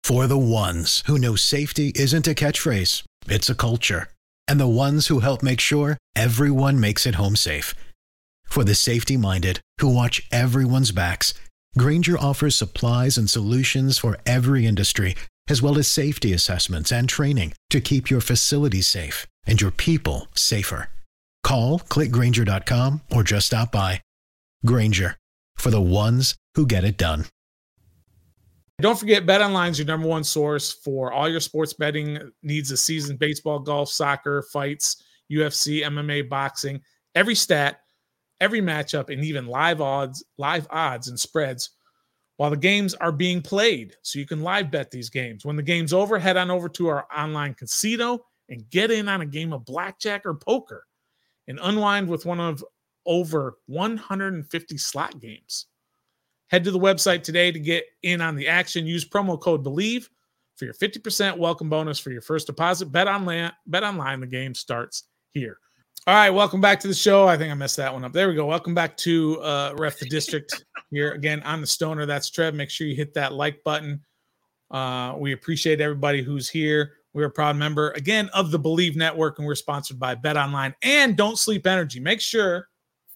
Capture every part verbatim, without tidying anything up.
For the ones who know safety isn't a catchphrase, it's a culture. And the ones who help make sure everyone makes it home safe. For the safety-minded who watch everyone's backs, Grainger offers supplies and solutions for every industry, as well as safety assessments and training to keep your facilities safe and your people safer. Call, click Grainger dot com, or just stop by. Grainger, for the ones who get it done. Don't forget, BetOnline is your number one source for all your sports betting needs this season: baseball, golf, soccer, fights, U F C, M M A, boxing, every stat, every matchup, and even live odds, live odds and spreads while the games are being played. So you can live bet these games. When the game's over, head on over to our online casino and get in on a game of blackjack or poker and unwind with one of over one hundred fifty slot games. Head to the website today to get in on the action. Use promo code BELIEVE for your fifty percent welcome bonus for your first deposit. Bet online, bet online. The game starts here. All right, welcome back to the show. I think I messed that one up. There we go. Welcome back to uh, Ref the District here again on the Stoner. That's Trev. Make sure you hit that like button. Uh, we appreciate everybody who's here. We're a proud member, again, of the Believe Network, and we're sponsored by BetOnline and Don't Sleep Energy. Make sure,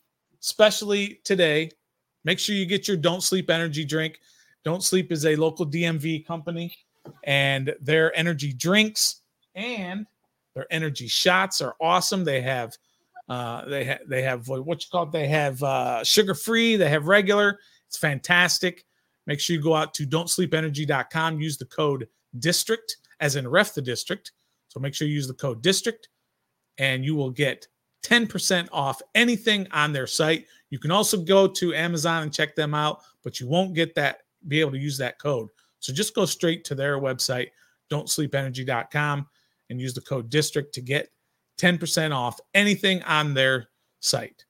especially today, make sure you get your Don't Sleep energy drink. Don't Sleep is a local D M V company, and their energy drinks and their energy shots are awesome. They have, uh, they have, they have what you call it. They have uh, sugar free. They have regular. It's fantastic. Make sure you go out to don't sleep energy dot com. Use the code DISTRICT, as in Ref the District. So make sure you use the code DISTRICT, and you will get ten percent off anything on their site. You can also go to Amazon and check them out, but you won't get that, be able to use that code. So just go straight to their website, don't sleep energy dot com, and use the code DISTRICT to get ten percent off anything on their site.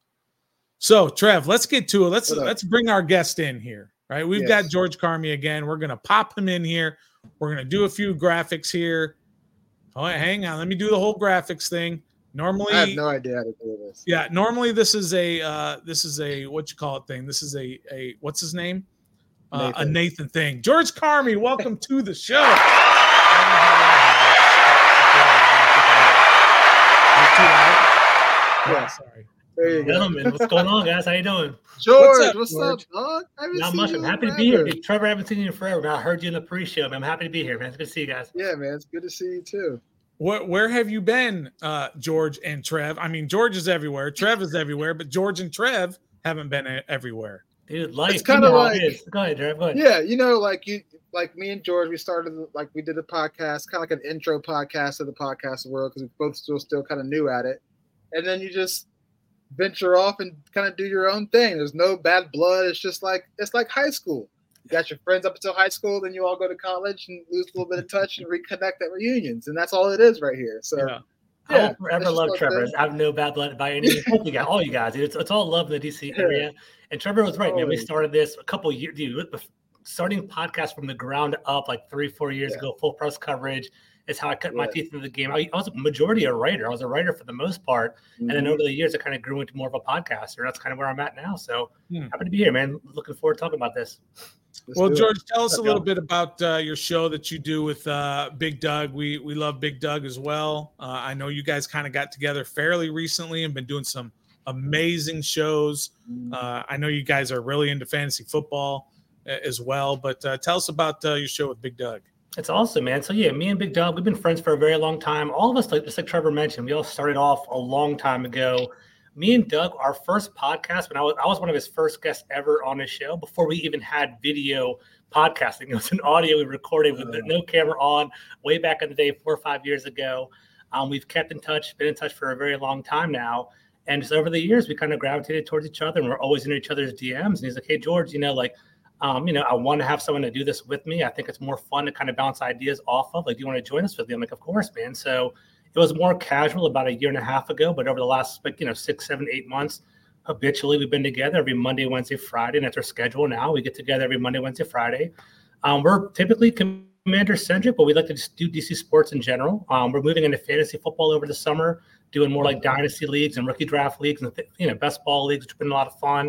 So, Trev, let's get to it. Let's let's bring our guest in here. Right? We've yes. got George Carmi again. We're going to pop him in here. We're going to do a few graphics here. Oh, hang on. Let me do the whole graphics thing. Normally, I have no idea how to do this. Yeah, normally this is a uh, this is a what you call it thing. This is a a what's his name? Uh, Nathan. A Nathan thing. George Carmi, welcome to the show. Yeah, sorry. There you go. Gentlemen, what's going on, guys? How you doing? George, what's up, what's up, dog? I haven't Not seen much. you I'm in happy to forever. be here. Dude, Trevor, I haven't seen you in forever. I heard you in the pre-show. Man. I'm happy to be here, man. It's good to see you guys. Yeah, man. It's good to see you too. Where, where have you been, uh, George and Trev? I mean, George is everywhere. Trev is everywhere, but George and Trev haven't been a- everywhere. Dude, life. It's kind of like, go ahead, Trev. Go ahead. Yeah, you know, like you, like me and George, we started like we did a podcast, kind of like an intro podcast of the podcast world because we both still still kind of new at it, and then you just venture off and kind of do your own thing. There's no bad blood. It's just like it's like high school. You got your friends up until high school, then you all go to college and lose a little bit of touch and reconnect at reunions, and that's all it is right here. So, yeah. I will forever love Trevor. I have no bad blood by any means. You got all you guys. It's, it's all love in the D C area. And Trevor was right, man. We started this a couple years, dude. Starting podcast from the ground up, like three, four years yeah. ago. Full press coverage is how I cut yeah. my teeth into the game. I, I was a majority a writer. I was a writer for the most part, mm-hmm. and then over the years, I kind of grew into more of a podcaster. That's kind of where I'm at now. So hmm. happy to be here, man. Looking forward to talking about this. Let's well, George, it. tell us Let's a little go. bit about uh, your show that you do with uh, Big Doug. We we love Big Doug as well. Uh, I know you guys kind of got together fairly recently and been doing some amazing shows. Uh, I know you guys are really into fantasy football uh, as well. But uh, tell us about uh, your show with Big Doug. It's awesome, man. So, yeah, me and Big Doug, we've been friends for a very long time. All of us, like just like Trevor mentioned, we all started off a long time ago. Me and Doug, our first podcast, when I was I was one of his first guests ever on his show before we even had video podcasting. It was an audio we recorded with uh, no camera on way back in the day, four or five years ago. Um, we've kept in touch, been in touch for a very long time now. And just over the years, we kind of gravitated towards each other, and we're always in each other's D Ms. And he's like, hey, George, you know, like, um, you know, I want to have someone to do this with me. I think it's more fun to kind of bounce ideas off of. Like, do you want to join us with me? I'm like, of course, man. So it was more casual about a year and a half ago, but over the last, like, you know, six, seven, eight months, habitually, we've been together every Monday, Wednesday, Friday, and that's our schedule now. We get together every Monday, Wednesday, Friday. Um, we're typically Commander-centric, but we like to just do D C sports in general. Um, we're moving into fantasy football over the summer, doing more like dynasty leagues and rookie draft leagues and, you know, best ball leagues, which have been a lot of fun.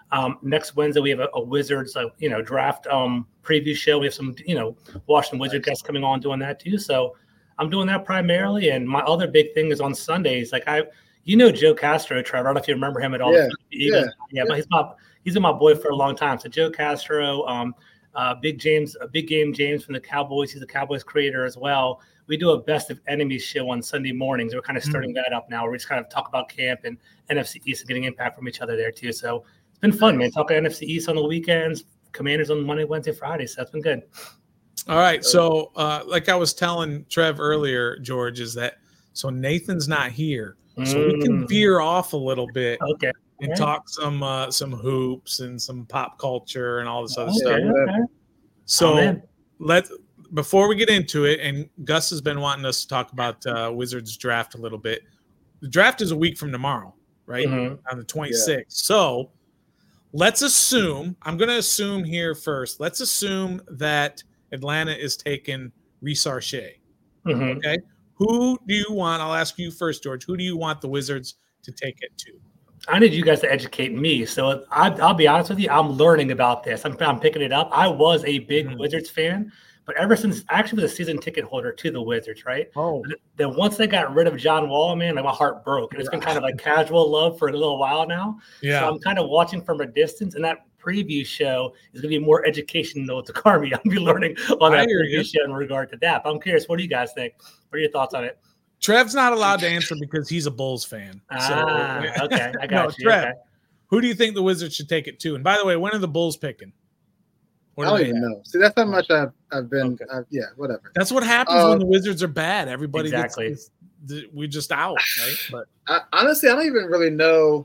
Um, next Wednesday we have a, a Wizards, uh, you know, draft um, preview show. We have some, you know, Washington Wizard guests coming on doing that too. So I'm doing that primarily. And my other big thing is on Sundays. Like I, you know, Joe Castro, Trevor. I don't know if you remember him at all. Yeah, Eagles, yeah, yeah, but he's my he's been my boy for a long time. So Joe Castro, um, uh, Big James, a Big Game James from the Cowboys. He's a Cowboys creator as well. We do a best of enemies show on Sunday mornings. We're kind of starting mm-hmm. that up now. Where we just kind of talk about camp and N F C East and getting impact from each other there too. So it's been fun, man. Talking N F C East on the weekends, Commanders on Monday, Wednesday, Friday. So that's been good. All right. So uh, like I was telling Trev earlier, George, is that so Nathan's not here. So mm. we can veer off a little bit. Okay. And right. talk some uh, some hoops and some pop culture and all this other okay, stuff. Okay. So oh, let before we get into it, and Gus has been wanting us to talk about uh, Wizards draft a little bit. The draft is a week from tomorrow, right? Mm-hmm. On the twenty-sixth. Yeah. So let's assume, I'm going to assume here first, let's assume that Atlanta is taking Reece Archie. Mm-hmm. Okay. Who do you want? I'll ask you first, George. Who do you want the Wizards to take it to? I need you guys to educate me. So I, I'll be honest with you. I'm learning about this. I'm, I'm picking it up. I was a big mm-hmm. Wizards fan, but ever since I actually was a season ticket holder to the Wizards, right? Oh. Then once they got rid of John Wall, man, like my heart broke. And it's been kind of like casual love for a little while now. Yeah. So I'm kind of watching from a distance, and that preview show is going to be more educational to Carmi. I'll be learning on that preview you. show in regard to that. But I'm curious, what do you guys think? What are your thoughts on it? Trev's not allowed to answer because he's a Bulls fan. So, ah, okay. I got no, you. Trev, okay. who do you think the Wizards should take it to? And by the way, when are the Bulls picking? I don't even have? know. See, that's how much I've, I've been. Okay. I've, yeah, whatever. That's what happens uh, when the Wizards are bad. Everybody exactly. gets, gets we're just out, right? But I, honestly, I don't even really know.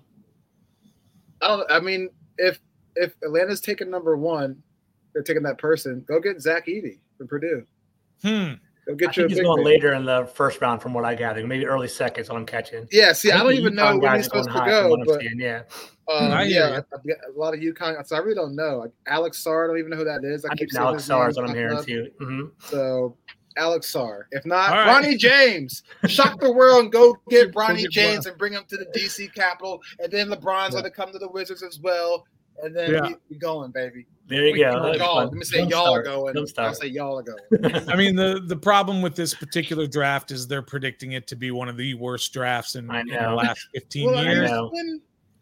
I don't. I mean, if if Atlanta's taking number one, they're taking that person. Go get Zach Edey from Purdue. Hmm. Go get I you think a he's big going man. later in the first round, from what I gather. Maybe early seconds. What I'm catching. Yeah. See, I, I don't even know when he's supposed to go, but yeah, um, yeah, I've got a lot of UConn. So I really don't know. Like Alex Sarr, I don't even know who that is. I, I keep saying Alex Sarr is what I'm hearing too. Mm-hmm. So Alex Sarr. If not, right. Bronny James. Shock the world and go get Bronny James and bring him to the D C Capitol. And then LeBron's yeah. going to come to the Wizards as well. And then yeah. we, we going, baby. There you we, go. Y'all. Let me say Don't y'all start. are going. Don't start. I'll say y'all are going. I mean, the, the problem with this particular draft is they're predicting it to be one of the worst drafts in, in the last fifteen well, years. I mean,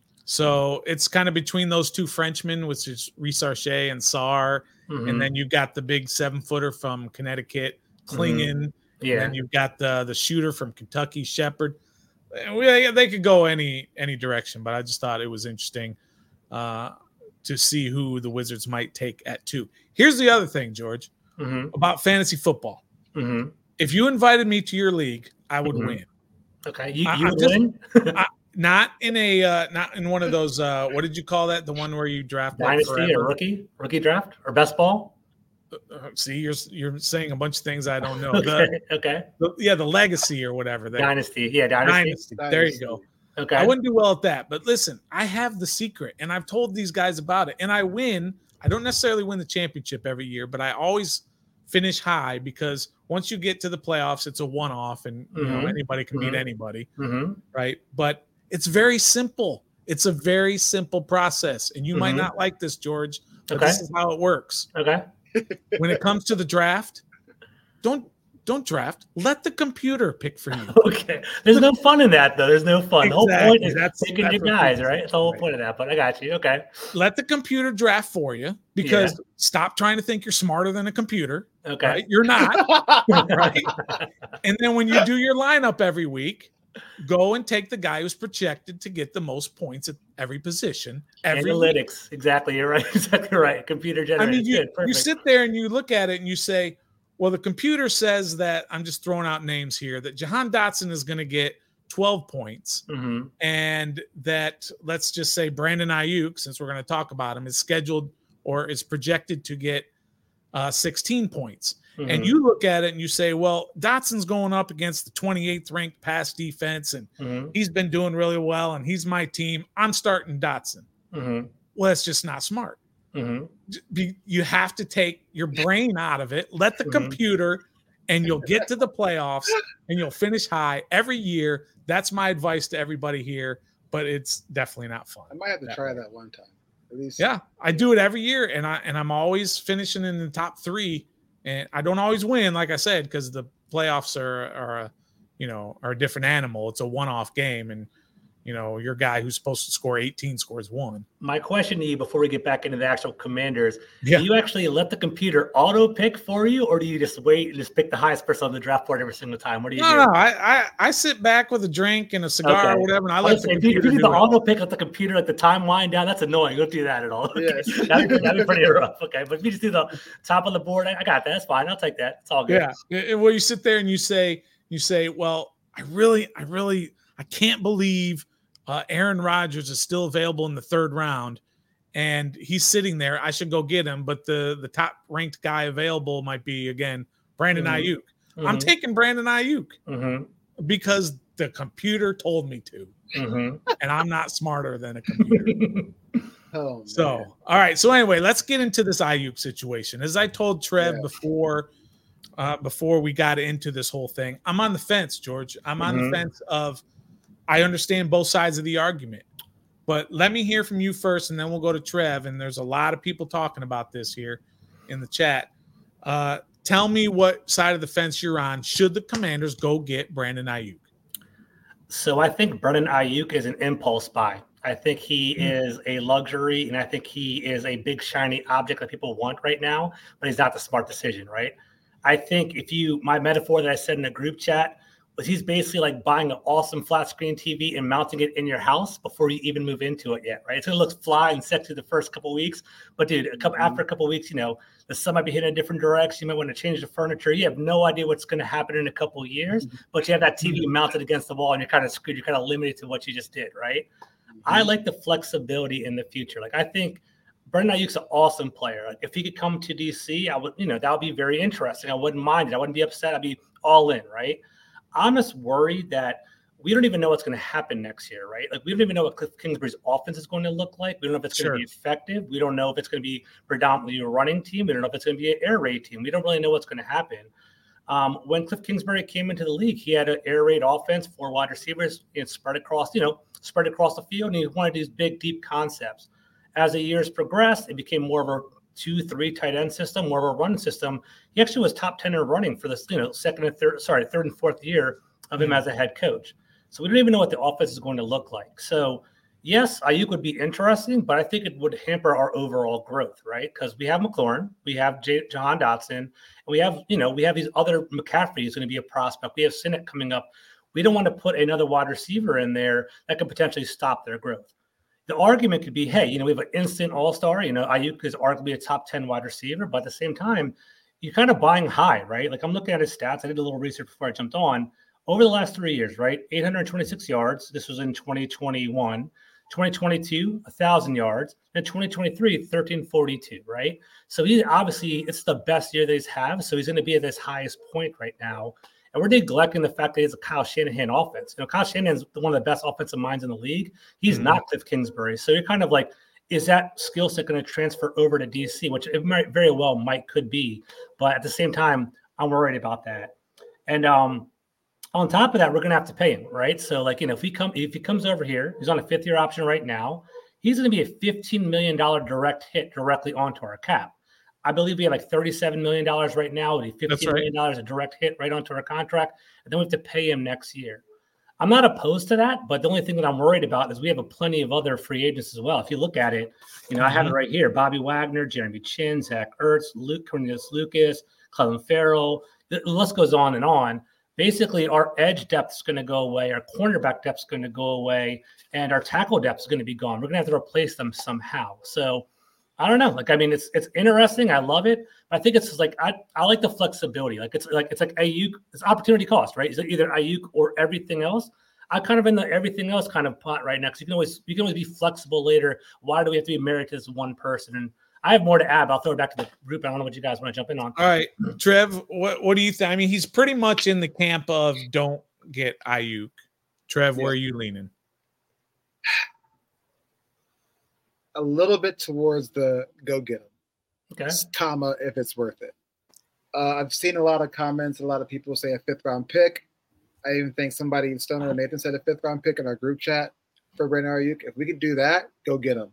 so it's kind of between those two Frenchmen, which is Reece Archie and Sarr. Mm-hmm. And then you've got the big seven-footer from Connecticut, Klingon. Mm-hmm. Yeah. And then you've got the, the shooter from Kentucky, Shepard. We, they could go any any direction, but I just thought it was interesting uh, to see who the Wizards might take at two. Here's the other thing, George, mm-hmm. about fantasy football. Mm-hmm. If you invited me to your league, I would mm-hmm. win. Okay, you, I, you would just, win. I, not in a uh, not in one of those. Uh, what did you call that? The one where you draft dynasty like or rookie rookie draft or best ball. Uh, see, you're you're saying a bunch of things I don't know. okay. The, okay. The, yeah, the legacy or whatever. That, dynasty. Yeah, dynasty. dynasty. There you go. Okay. I wouldn't do well at that, but listen, I have the secret, and I've told these guys about it, and I win. I don't necessarily win the championship every year, but I always finish high because once you get to the playoffs, it's a one-off, and you mm-hmm. know anybody can mm-hmm. beat anybody, mm-hmm. right? But it's very simple. It's a very simple process, and you mm-hmm. might not like this, George, but okay. this is how it works. Okay. When it comes to the draft, don't don't draft. Let the computer pick for you. Okay. There's no fun in that, though. There's no fun. Exactly. The whole point is that's, picking that's your guys, right? That's the whole right. point of that. But I got you. Okay. Let the computer draft for you because yeah. stop trying to think you're smarter than a computer. Okay. Right? You're not. Right? And then when you do your lineup every week, go and take the guy who's projected to get the most points at every position. Every Analytics. week. Exactly. You're right. Exactly right. Computer generated. I mean, you, Good. you sit there and you look at it and you say, well, the computer says that, I'm just throwing out names here, that Jahan Dotson is going to get twelve points. Mm-hmm. And that, let's just say Brandon Ayuk, since we're going to talk about him, is scheduled or is projected to get uh, sixteen points. Mm-hmm. And you look at it and you say, well, Dotson's going up against the twenty-eighth ranked pass defense, and mm-hmm. he's been doing really well, and he's my team. I'm starting Dotson. Mm-hmm. Well, that's just not smart. Mm-hmm. You have to take your brain out of it, let the mm-hmm. computer, and you'll get to the playoffs and you'll finish high every year. That's my advice to everybody here, but it's definitely not fun. I might have to try that one time. At least, yeah, I do it every year, and I and I'm always finishing in the top three. And I don't always win, like I said, because the playoffs are are a, you know, are a different animal. It's a one-off game, and you know, your guy who's supposed to score eighteen scores one. My question to you before we get back into the actual Commanders, yeah. do you actually let the computer auto pick for you, or do you just wait and just pick the highest person on the draft board every single time? What do you no, do? No, I, I I sit back with a drink and a cigar okay. or whatever, and I I let the say, computer if you do do the it. auto pick at the computer at the time wind down, that's annoying. Don't do that at all. Okay. Yes. that'd, be, that'd be pretty rough. Okay, but if you just do the top of the board, I, I got that. That's fine. I'll take that. It's all good. Yeah. Well, you sit there and you say, you say, well, I really, I really, I can't believe uh, Aaron Rodgers is still available in the third round, and he's sitting there. I should go get him, but the the top ranked guy available might be again Brandon Mm-hmm. Ayuk. Mm-hmm. I'm taking Brandon Ayuk mm-hmm. because the computer told me to, mm-hmm. and I'm not smarter than a computer. Oh, so, man. all right. So anyway, let's get into this Ayuk situation. As I told Trev Yeah. before, uh, before we got into this whole thing, I'm on the fence, George. I'm on Mhm. the fence of, I understand both sides of the argument, but let me hear from you first, and then we'll go to Trev. And there's a lot of people talking about this here in the chat. Uh, tell me what side of the fence you're on. Should the Commanders go get Brandon Ayuk? So I think Brandon Ayuk is an impulse buy. I think he Mm. is a luxury, and I think he is a big shiny object that people want right now, but he's not the smart decision, right? I think if you, my metaphor that I said in the group chat was he's basically like buying an awesome flat screen T V and mounting it in your house before you even move into it yet, right? It's going to look fly and sexy the first couple of weeks, but dude, a couple, after a couple of weeks, you know, the sun might be hitting a different direction. You might want to change the furniture. You have no idea what's going to happen in a couple of years, but you have that T V mounted against the wall and you're kind of screwed. You're kind of limited to what you just did, right? I like the flexibility in the future. Like, I think Brandon Ayuk's an awesome player. Like, if he could come to D C, I would, you know, that would be very interesting. I wouldn't mind it. I wouldn't be upset. I'd be all in, right? I'm just worried that we don't even know what's going to happen next year, right? Like, we don't even know what Cliff Kingsbury's offense is going to look like. We don't know if it's Sure. going to be effective. We don't know if it's going to be predominantly a running team. We don't know if it's going to be an air raid team. We don't really know what's going to happen. Um, when Cliff Kingsbury came into the league, he had an air raid offense, four wide receivers, and spread across, you know, spread across the field, and he wanted these big, deep concepts. As the years progressed, it became more of a two, three tight end system, more of a run system. He actually was top ten in running for this, you know, second and third, sorry, third and fourth year of him mm-hmm. as a head coach. So we don't even know what the offense is going to look like. So yes, Ayuk would be interesting, but I think it would hamper our overall growth, right? Because we have McLaurin, we have J- John Dotson, and we have, you know, we have these other McCaffrey is going to be a prospect. We have Sinnott coming up. We don't want to put another wide receiver in there that could potentially stop their growth. The argument could be, hey, you know, we have an instant all-star. You know, Ayuk is arguably a top ten wide receiver, but at the same time, you're kind of buying high, right? Like, I'm looking at his stats. I did a little research before I jumped on. Over the last three years, right, eight hundred twenty-six yards. This was in twenty twenty-one. twenty twenty-two, one thousand yards. And twenty twenty-three, thirteen forty-two, right? So he obviously, it's the best year that he's had. So he's going to be at this highest point right now. And we're neglecting the fact that it's a Kyle Shanahan offense. You know, Kyle Shanahan's one of the best offensive minds in the league. He's mm-hmm. not Cliff Kingsbury. So you're kind of like, is that skill set going to transfer over to D C, which it might very well might could be. But at the same time, I'm worried about that. And um, on top of that, we're going to have to pay him, right? So, like, you know, if he come if he comes over here, he's on a fifth year option right now. He's going to be a fifteen million dollars direct hit directly onto our cap. I believe we have like thirty-seven million dollars right now. It'll be fifteen right. million dollars a direct hit right onto our contract. And then we have to pay him next year. I'm not opposed to that, but the only thing that I'm worried about is we have a plenty of other free agents as well. If you look at it, you know, mm-hmm. I have it right here. Bobby Wagner, Jeremy Chin, Zach Ertz, Luke Cornelius Lucas, Clelin Ferrell. The list goes on and on. Basically, our edge depth is going to go away. Our cornerback depth is going to go away. And our tackle depth is going to be gone. We're going to have to replace them somehow. So, I don't know. Like, I mean, it's it's interesting. I love it. But I think it's just like I, I like the flexibility. Like it's like it's like Ayuk. It's opportunity cost, right? Is it either Ayuk or everything else? I'm kind of in the everything else kind of pot right now. Because you can always you can always be flexible later. Why do we have to be married to this one person? And I have more to add. But I'll throw it back to the group. I don't know what you guys want to jump in on. All right, Trev. What what do you think? I mean, he's pretty much in the camp of don't get Ayuk. Trev, yeah. Where are you leaning? A little bit towards the go get him, okay. comma, if it's worth it. Uh, I've seen a lot of comments, a lot of people say a fifth round pick. I even think somebody, Stoner or Nathan said a fifth round pick in our group chat for Brandon Ayuk. If we could do that, go get him.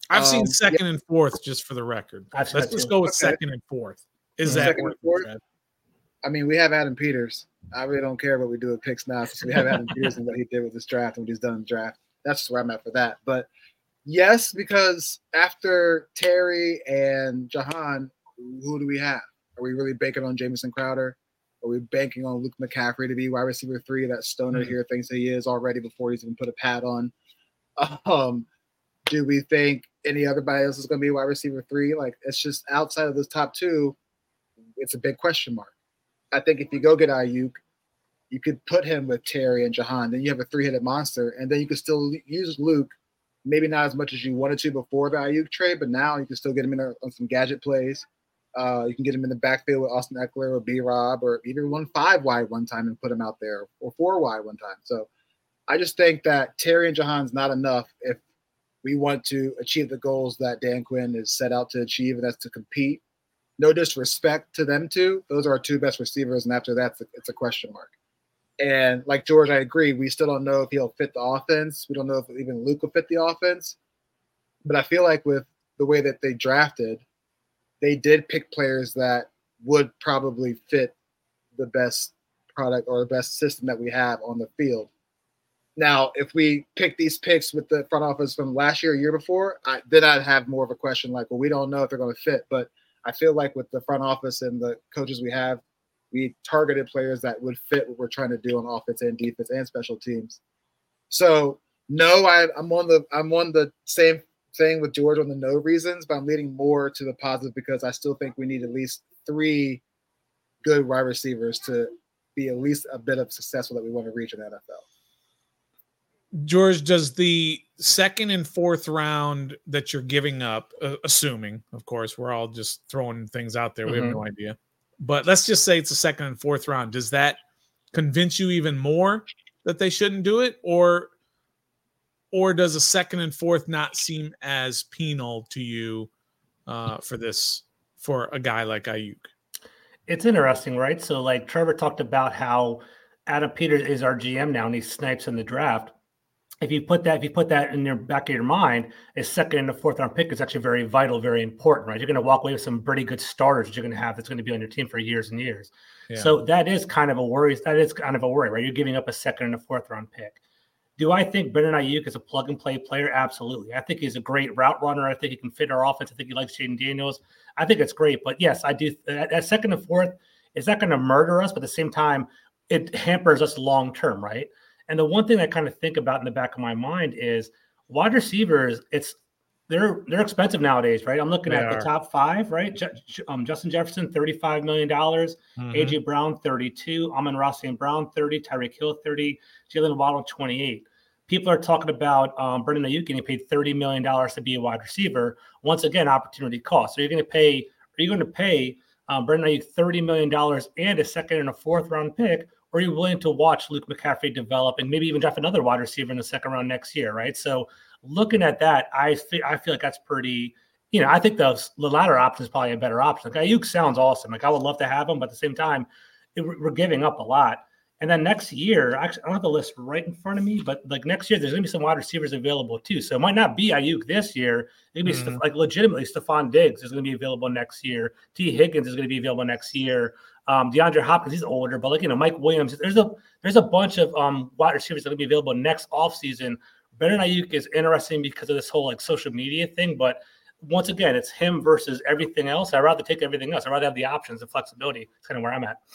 I've Um, seen second yeah. and fourth, just for the record. I've seen Let's that just too. go with Okay. second and fourth. Is Yeah. that Second and working, fourth? Fred? I mean, we have Adam Peters. I really don't care what we do with picks now because we have Adam Peters and what he did with this draft and what he's done in the draft. That's just where I'm at for that. But yes, because after Terry and Jahan, who do we have? Are we really banking on Jamison Crowder? Are we banking on Luke McCaffrey to be wide receiver three that Stoner Mm. here thinks he is already before he's even put a pad on? Um, do we think any otherybody else is going to be wide receiver three? Like, it's just outside of those top two, it's a big question mark. I think if you go get Ayuk, you could put him with Terry and Jahan. Then you have a three-headed monster, and then you could still use Luke, maybe not as much as you wanted to before the Ayuk trade, but now you can still get him in there on some gadget plays. Uh, you can get him in the backfield with Austin Eckler or B-Rob, or even one five wide one time and put him out there, or four wide one time. So I just think that Terry and Jahan's not enough if we want to achieve the goals that Dan Quinn is set out to achieve, and that's to compete. No disrespect to them two. Those are our two best receivers, and after that, it's a, it's a question mark. And like George, I agree. We still don't know if he'll fit the offense. We don't know if even Luke will fit the offense. But I feel like with the way that they drafted, they did pick players that would probably fit the best product or the best system that we have on the field. Now, if we pick these picks with the front office from last year, or year before, I, then I'd have more of a question like, well, we don't know if they're going to fit. But I feel like with the front office and the coaches we have, we targeted players that would fit what we're trying to do on offense and defense and special teams. So no, I, I'm on the I'm on the same thing with George on the no reasons, but I'm leaning more to the positive because I still think we need at least three good wide receivers to be at least a bit of successful that we want to reach in the N F L. George, does the second and fourth round that you're giving up, uh, assuming, of course, we're all just throwing things out there. We Mm-hmm. have no idea. But let's just say it's a second and fourth round. Does that convince you even more that they shouldn't do it? Or, or does a second and fourth not seem as penal to you uh, for this, for a guy like Ayuk? It's interesting, right? So like Trevor talked about how Adam Peters is our G M now and he snipes in the draft. If you put that, if you put that in your back of your mind, a second and a fourth round pick is actually very vital, very important, right? You're going to walk away with some pretty good starters that you're going to have that's going to be on your team for years and years. Yeah. So that is kind of a worry. That is kind of a worry, right? You're giving up a second and a fourth round pick. Do I think Brandon Ayuk is a plug and play player? Absolutely. I think he's a great route runner. I think he can fit our offense. I think he likes Jaden Daniels. I think it's great. But yes, I do. That, that second and fourth is not going to murder us, but at the same time, it hampers us long term, right? And the one thing I kind of think about in the back of my mind is wide receivers. It's they're they're expensive nowadays, right? I'm looking they at are. the top five, right? J- um, Justin Jefferson, thirty-five million dollars. Mm-hmm. A J Brown, thirty-two. Amon-Ra Saint Brown, thirty. Tyreek Hill, thirty. Jalen Waddle, twenty-eight. People are talking about um, Brandon Ayuk getting paid thirty million dollars to be a wide receiver. Once again, opportunity cost. So you're going to pay. Are you going to pay um, Brandon Ayuk thirty million dollars and a second and a fourth round pick? Or are you willing to watch Luke McCaffrey develop and maybe even draft another wide receiver in the second round next year, right? So looking at that, I feel, I feel like that's pretty, you know, I think the, the latter option is probably a better option. Like Ayuk sounds awesome. Like I would love to have him, but at the same time, it, we're giving up a lot. And then next year, actually, I don't have the list right in front of me, but like next year, there's going to be some wide receivers available too. So it might not be Ayuk this year. It could be Mm-hmm. Steph- like legitimately Stephon Diggs is going to be available next year. T. Higgins is going to be available next year. Um, DeAndre Hopkins, he's older, but like, you know, Mike Williams, there's a, there's a bunch of um, wide receivers that are going to be available next offseason. Brandon Ayuk is interesting because of this whole like social media thing. But once again, it's him versus everything else. I'd rather take everything else. I'd rather have the options and flexibility. It's kind of where I'm at.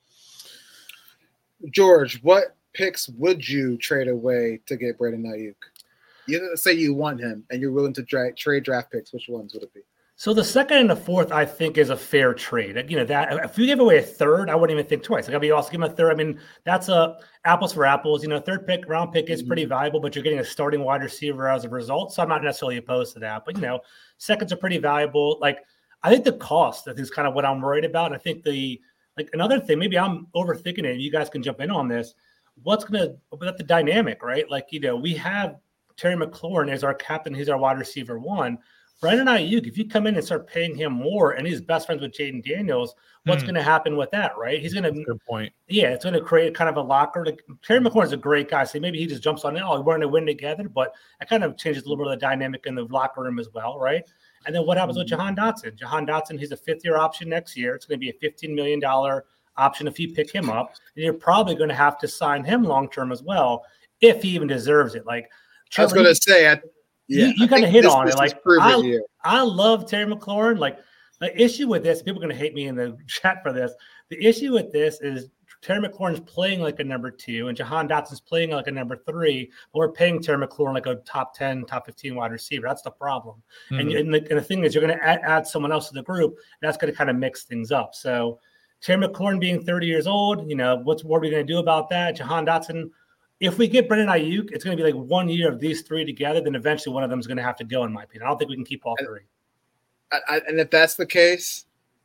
George, what picks would you trade away to get Brandon Ayuk? You say you want him and you're willing to dra- trade draft picks. Which ones would it be? So the second and the fourth, I think, is a fair trade. You know, that if you give away a third, I wouldn't even think twice. Like, I'd be also give him a third. I mean, that's a apples for apples. You know, third pick, round pick is pretty valuable, but you're getting a starting wide receiver as a result. So I'm not necessarily opposed to that. But, you know, seconds are pretty valuable. Like, I think the cost, I think, is kind of what I'm worried about. And I think the, like, another thing, maybe I'm overthinking it, and you guys can jump in on this. What's going to, about the dynamic, right? Like, you know, we have Terry McLaurin as our captain. He's our wide receiver one. Brandon Ayuk, if you come in and start paying him more and he's best friends with Jaden Daniels, what's mm. going to happen with that, right? He's going to – Good point. Yeah, it's going to create kind of a locker. Like, Terry McLaurin's a great guy, so maybe he just jumps on it. Oh, we're going to win together, but it kind of changes a little bit of the dynamic in the locker room as well, right? And then what happens with Jahan Dotson? Jahan Dotson, he's a fifth-year option next year. It's going to be a fifteen million dollars option if you pick him up. And you're probably going to have to sign him long-term as well if he even deserves it. Like I was going to say, I, yeah, you, you kind of hit on it. Like I, I love Terry McLaurin. Like the issue with this, people are going to hate me in the chat for this. The issue with this is Terry McLaurin's playing like a number two, and Jahan Dotson's playing like a number three, but we're paying Terry McLaurin like a top ten, top fifteen wide receiver. That's the problem. Mm-hmm. And, and, the, and the thing is, you're going to add, add someone else to the group, and that's going to kind of mix things up. So Terry McLaurin being thirty years old, you know, what's what are we going to do about that? Jahan Dotson, if we get Brandon Ayuk, it's going to be like one year of these three together, then eventually one of them is going to have to go, in my opinion. I don't think we can keep all three. I, I, and if that's the case,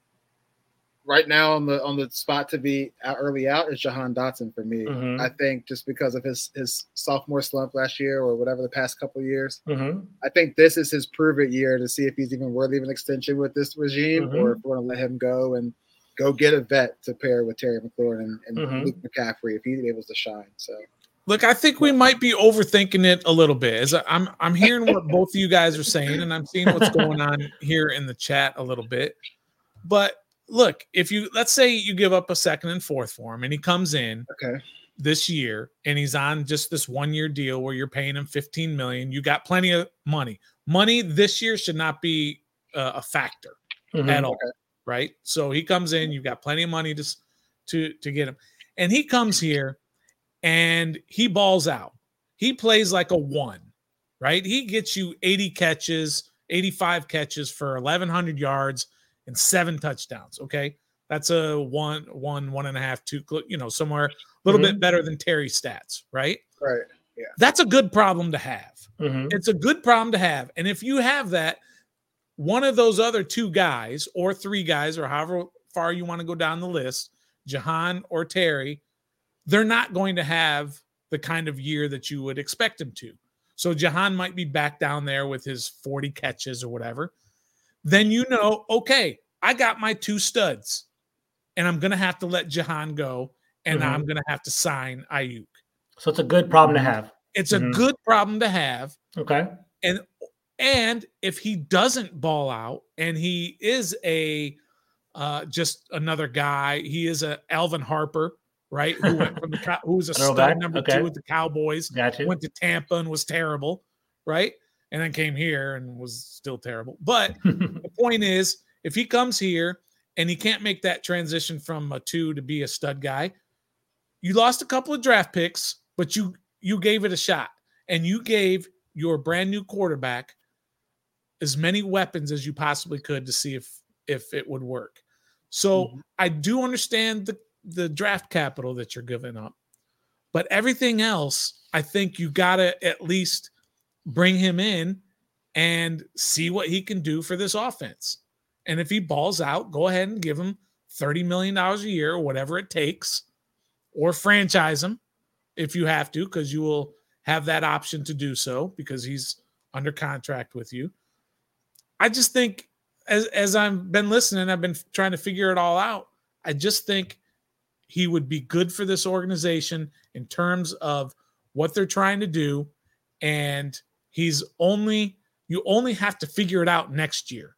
right now on the on the spot to be out early out is Jahan Dotson for me. Mm-hmm. I think just because of his his sophomore slump last year or whatever the past couple of years, mm-hmm. I think this is his prove it year to see if he's even worthy of an extension with this regime mm-hmm. or if we want to let him go and go get a vet to pair with Terry McLaurin and, and mm-hmm. Luke McCaffrey if he's able to shine. So. Look, I think we might be overthinking it a little bit. As I'm, I'm hearing what both of you guys are saying, and I'm seeing what's going on here in the chat a little bit. But look, if you let's say you give up a second and fourth for him, and he comes in okay. this year, and he's on just this one-year deal where you're paying him fifteen million dollars. You got plenty of money. Money this year should not be uh, a factor mm-hmm. at all, okay. right? So he comes in, you've got plenty of money to to to get him, and he comes here. And he balls out. He plays like a one, right? He gets you eighty catches, eighty-five catches for eleven hundred yards and seven touchdowns, okay? That's a one, one, one and a half, two, you know, somewhere a little mm-hmm. bit better than Terry's stats, right? Right, yeah. That's a good problem to have. Mm-hmm. It's a good problem to have. And if you have that, one of those other two guys or three guys or however far you want to go down the list, Jahan or Terry, they're not going to have the kind of year that you would expect him to. So Jahan might be back down there with his forty catches or whatever. Then you know, okay, I got my two studs, and I'm going to have to let Jahan go, and mm-hmm. I'm going to have to sign Ayuk. So it's a good problem to have. It's mm-hmm. a good problem to have. Okay. And and if he doesn't ball out, and he is a uh, just another guy, he is a Alvin Harper, right? Who went from the who was a stud number okay. two with the Cowboys, gotcha. Went to Tampa and was terrible, right? And then came here and was still terrible. But the point is, if he comes here and he can't make that transition from a two to be a stud guy, you lost a couple of draft picks, but you you gave it a shot, and you gave your brand new quarterback as many weapons as you possibly could to see if if it would work. So mm-hmm. I do understand the the draft capital that you're giving up, but everything else, I think you got to at least bring him in and see what he can do for this offense. And if he balls out, go ahead and give him thirty million dollars a year or whatever it takes, or franchise him if you have to, because you will have that option to do so because he's under contract with you. I just think as, as I've been listening, I've been trying to figure it all out. I just think he would be good for this organization in terms of what they're trying to do. And he's only, you only have to figure it out next year.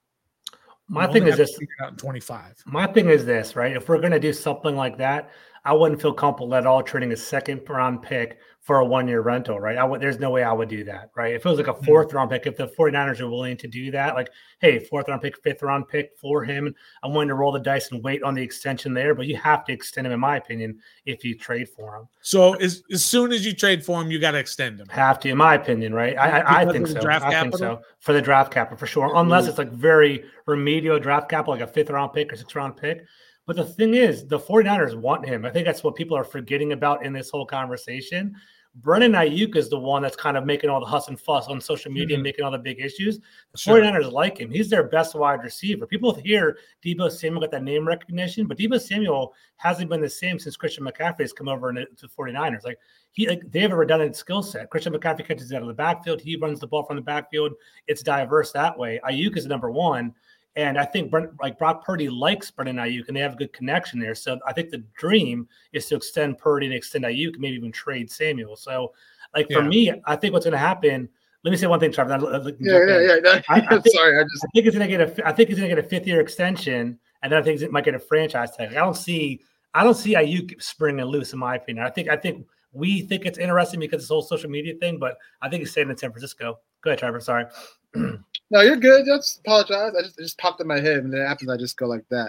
My thing is this, figure it out in twenty-five. My thing is this, right? If we're going to do something like that, I wouldn't feel comfortable at all trading a second round pick for a one-year rental, right? I would, there's no way I would do that, right? If it was like a fourth round pick, if the 49ers are willing to do that, like, hey, fourth round pick, fifth round pick for him, I'm willing to roll the dice and wait on the extension there, but you have to extend him, in my opinion, if you trade for him. So as, as soon as you trade for him, you got to extend him. Have to, in my opinion, right? I, I, I think so. Draft I capital? think so. For the draft capital, for sure. Unless it's like very remedial draft capital, like a fifth round pick or sixth round pick. But the thing is, the 49ers want him. I think that's what people are forgetting about in this whole conversation. Brandon Ayuk is the one that's kind of making all the huss and fuss on social media Mm-hmm. and making all the big issues. The Sure. 49ers like him. He's their best wide receiver. People hear Deebo Samuel got that name recognition, but Deebo Samuel hasn't been the same since Christian McCaffrey has come over to the 49ers. Like he, like they have a redundant skill set. Christian McCaffrey catches out of the backfield. He runs the ball from the backfield. It's diverse that way. Ayuk is number one. And I think like Brock Purdy likes Brandon Ayuk, and they have a good connection there. So I think the dream is to extend Purdy and extend Ayuk, maybe even trade Samuel. So, like for Yeah. me, I think what's going to happen. Let me say one thing, Trevor. Yeah, yeah, yeah. No, I, I think, sorry, I just I think he's going to get a. I think he's going to get a fifth year extension, and then I think he might get a franchise tag. I don't see. I don't see Ayuk springing loose, in my opinion. I think. I think we think it's interesting because it's a whole social media thing, but I think he's staying in San Francisco. Go ahead, Trevor. Sorry. no, you're good. Just apologize. I just it just popped in my head, and then after I just go like that.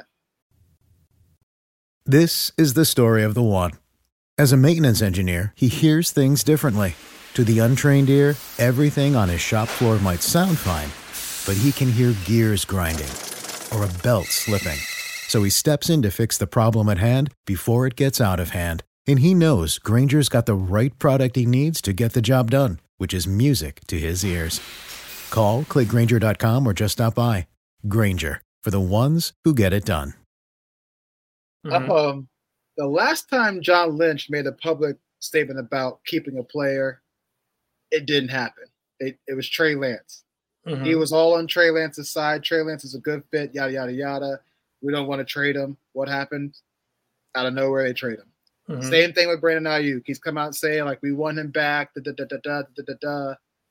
This is the story of the one. As a maintenance engineer, he hears things differently. To the untrained ear, everything on his shop floor might sound fine, but he can hear gears grinding or a belt slipping. So he steps in to fix the problem at hand before it gets out of hand. And he knows Granger's got the right product he needs to get the job done, which is music to his ears. Call, click Granger dot com, or just stop by. Granger, for the ones who get it done. Mhm. Um, the last time John Lynch made a public statement about keeping a player, it didn't happen. It, it was Trey Lance. Mhm. He was all on Trey Lance's side. Trey Lance is a good fit, yada, yada, yada. We don't want to trade him. What happened? Out of nowhere, they trade him. Mhm. Same thing with Brandon Ayuk. He's come out saying, like, we want him back, da, da, da, da, da, da, da, da.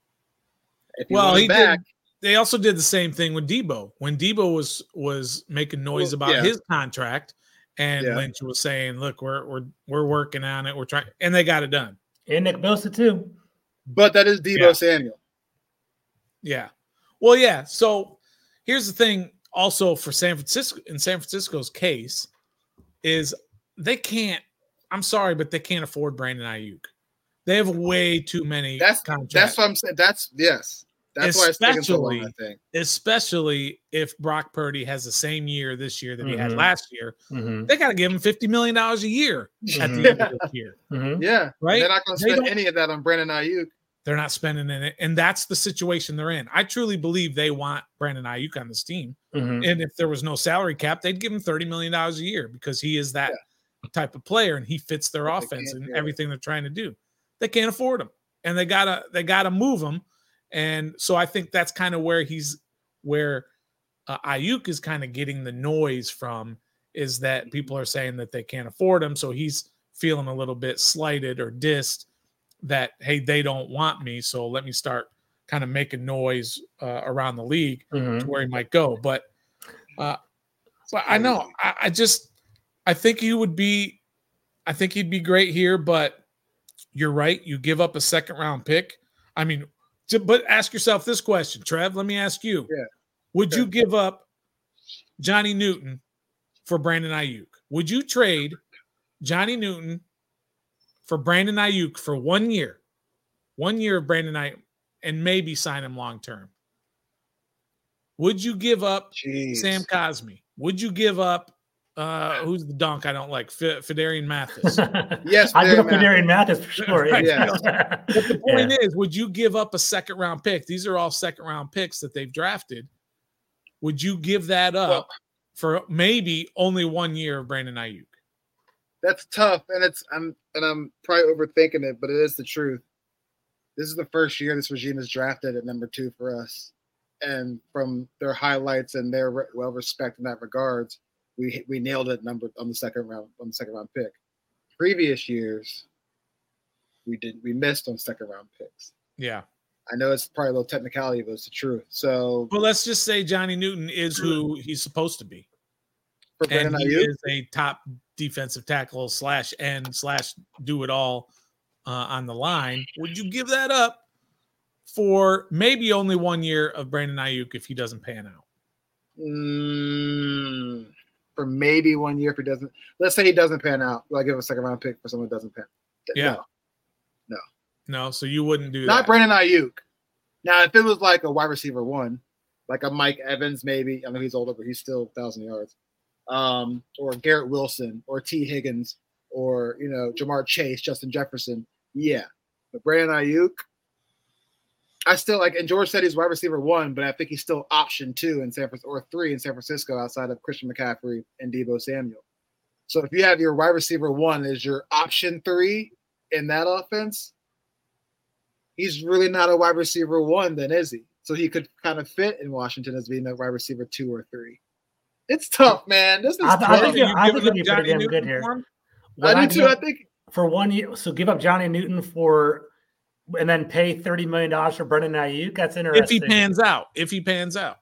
If you Well, want him he back, did. They also did the same thing with Debo when Debo was was making noise Well, about yeah. his contract, and Yeah. Lynch was saying, "Look, we're we're we're working on it. We're trying," and they got it done. And Nick Bosa too. but that is Deebo Yeah. Samuel. Yeah. Well, yeah. So here's the thing. Also, for San Francisco, in San Francisco's case, is they can't. I'm sorry, but they can't afford Brandon Ayuk. They have way too many That's contracts. that's what I'm saying. That's yes. That's why it's taking so long, I Especially- think. Especially if Brock Purdy has the same year this year that he had Mhm. last year. Mm-hmm. They got to give him fifty million dollars a year at the Mhm. end of this year, Mm-hmm. Yeah. right? They're not going to They spend don't- any of that on Brandon Ayuk. They're not spending in it. And that's the situation they're in. I truly believe they want Brandon Ayuk on this team. Mm-hmm. And if there was no salary cap, they'd give him thirty million dollars a year because he is that type of player and he fits their But they offense can't and do it. everything they're trying to do. They can't afford him. And they gotta they gotta move him. And so I think that's kind of where he's where uh, Ayuk is kind of getting the noise from, is that people are saying that they can't afford him. So he's feeling a little bit slighted or dissed that, hey, they don't want me. So let me start kind of making noise uh, around the league Mm-hmm. to where he might go. But uh, but I know I, I just I think he would be I think he'd be great here, but you're right. You give up a second round pick. I mean, to, but ask yourself this question, Trev. Let me ask you. Yeah. Would Okay. you give up Johnny Newton for Brandon Ayuk? Would you trade Johnny Newton for Brandon Ayuk for one year? One year of Brandon Ayuk and maybe sign him long term. Would you give up Jeez. Sam Cosmi? Would you give up uh, who's the dunk I don't like? F- Fedarian Mathis. Yes, I give up Fedarian Fedarian Mathis for sure. Right. Yeah. But the point is, would you give up a second round pick? These are all second round picks that they've drafted. Would you give that up Well- for maybe only one year of Brandon Ayuk? That's tough, and it's I'm and I'm probably overthinking it, but it is the truth. This is the first year this regime is drafted at number two for us, and from their highlights and their re- well respect in that regards, we we nailed it number on the second round on the second round pick. Previous years, we did we missed on second round picks. Yeah. I know it's probably a little technicality, but it's the truth. So But let's just say Johnny Newton is who he's supposed to be. for And Brandon he Ayuk, is a top defensive tackle slash end slash do it all uh, on the line. Would you give that up for maybe only one year of Brandon Ayuk if he doesn't pan out? mm, for maybe one year if he doesn't. Let's say he doesn't pan out. Will I give him a second round pick for someone that doesn't pan? Yeah. No. No, so you wouldn't do Not that. Brandon Ayuk. Now, if it was like a wide receiver one, like a Mike Evans, maybe. I know he's older, but he's still a thousand yards. Um, or Garrett Wilson, or T. Higgins, or you know Jamar Chase, Justin Jefferson. Yeah, But Brandon Ayuk, I still like, and George said he's wide receiver one, but I think he's still option two in San Francisco or three in San Francisco outside of Christian McCaffrey and Deebo Samuel. So if you have your wide receiver one as your option three in that offense, he's really not a wide receiver one, then is he? So he could kind of fit in Washington as being a wide receiver two or three. It's tough, man. This is I, tough. I think, you I think giving it'd be up pretty Johnny damn good Newton here. for him? What I do too. I think for one year. So give up Johnny Newton for, and then pay thirty million dollars for Brandon Ayuk. That's interesting. If he pans out, if he pans out,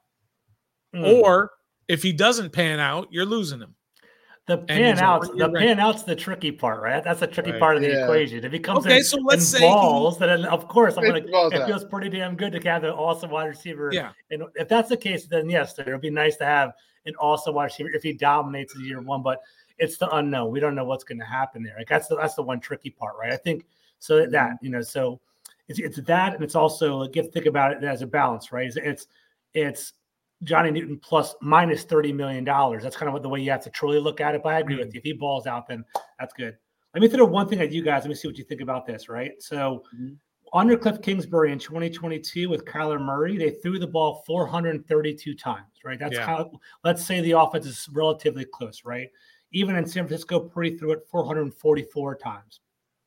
Mm. or if he doesn't pan out, you're losing him. The And pan he's outs, already the ranked. pan outs, the tricky part, right? That's the tricky Right. part of the Yeah. equation. If he comes Okay, in, so let's in say he- balls, then of course I'm It gonna. balls It out. feels pretty damn good to have an awesome wide receiver. Yeah. And if that's the case, then yes, it would be nice to have an awesome wide receiver if he dominates in year one. But it's the unknown. We don't know what's going to happen there. Like that's the that's the one tricky part, right? I think so. Mm-hmm. That you know, so it's it's that, and it's also like, you have to think about it as a balance, right? It's it's, it's Johnny Newton plus minus thirty million dollars. That's kind of what the way you have to truly look at it. But I agree with you. If he balls out, then that's good. Let me throw one thing at you guys. Let me see what you think about this, right? So Mhm. under Cliff Kingsbury in twenty twenty-two with Kyler Murray, they threw the ball four hundred thirty-two times, right? That's Yeah. kind of, let's say the offense is relatively close, right? Even in San Francisco, Purdy threw it four hundred forty-four times.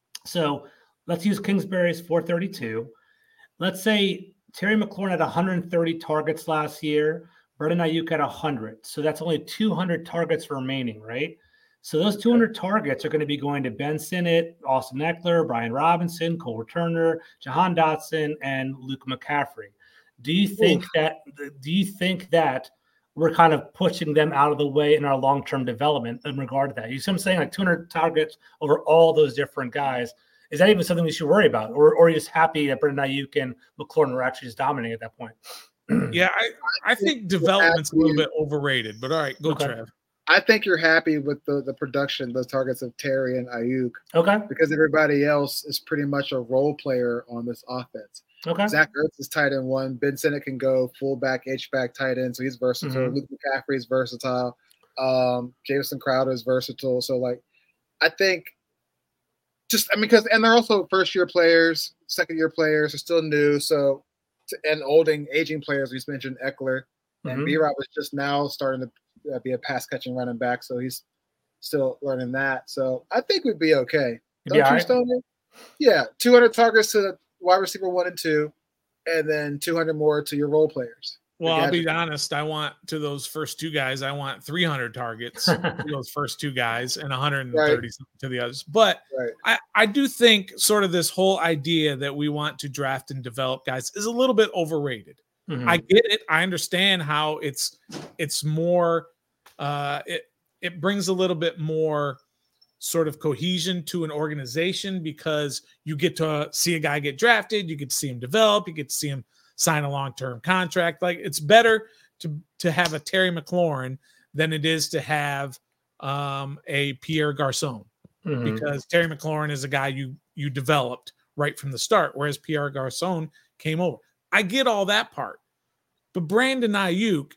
So let's use Kingsbury's four thirty-two. Let's say Terry McLaurin had one hundred thirty targets last year. Brandon Ayuk had one hundred. So that's only two hundred targets remaining, right? So those two hundred targets are going to be going to Ben Sinnott, Austin Eckler, Brian Robinson, Cole Turner, Jahan Dotson, and Luke McCaffrey. Do you think Oof. that do you think that we're kind of pushing them out of the way in our long-term development in regard to that? You see what I'm saying? Like two hundred targets over all those different guys. Is that even something we should worry about? Or, or are you just happy that Brandon Ayuk and McLaurin were actually just dominating at that point? Yeah, I, I think development's a little bit overrated, but all right, go Okay. Trev. I think you're happy with the, the production, the targets of Terry and Ayuk, Okay. because everybody else is pretty much a role player on this offense. Okay. Zach Ertz is tight end one. Ben Sinnott can go fullback, H-back, tight end, so he's versatile. Mhm. Luke McCaffrey is versatile. Um, Jameson Crowder is versatile. So, like, I think just, I mean, because, and they're also first-year players, second-year players are still new. So, and olding, aging players, we just mentioned Eckler. And Mhm. B-Rob was just now starting to uh, be a pass-catching running back, so he's still learning that. So, I think we'd be okay. You'd Don't be you, all right? Stoney? Yeah, two hundred targets to wide receiver one and two, and then two hundred more to your role players. Well, The I'll be gadget. honest. I want to those first two guys. I want three hundred targets to those first two guys and one hundred thirty to the others. But Right. I, I do think sort of this whole idea that we want to draft and develop guys is a little bit overrated. Mhm. I get it. I understand how it's it's more. Uh, it it brings a little bit more sort of cohesion to an organization because you get to see a guy get drafted, you get to see him develop, you get to see him sign a long-term contract. Like it's better to to have a Terry McLaurin than it is to have um, a Pierre Garçon, Mhm. because Terry McLaurin is a guy you you developed right from the start, whereas Pierre Garçon came over. I get all that part, but Brandon Ayuk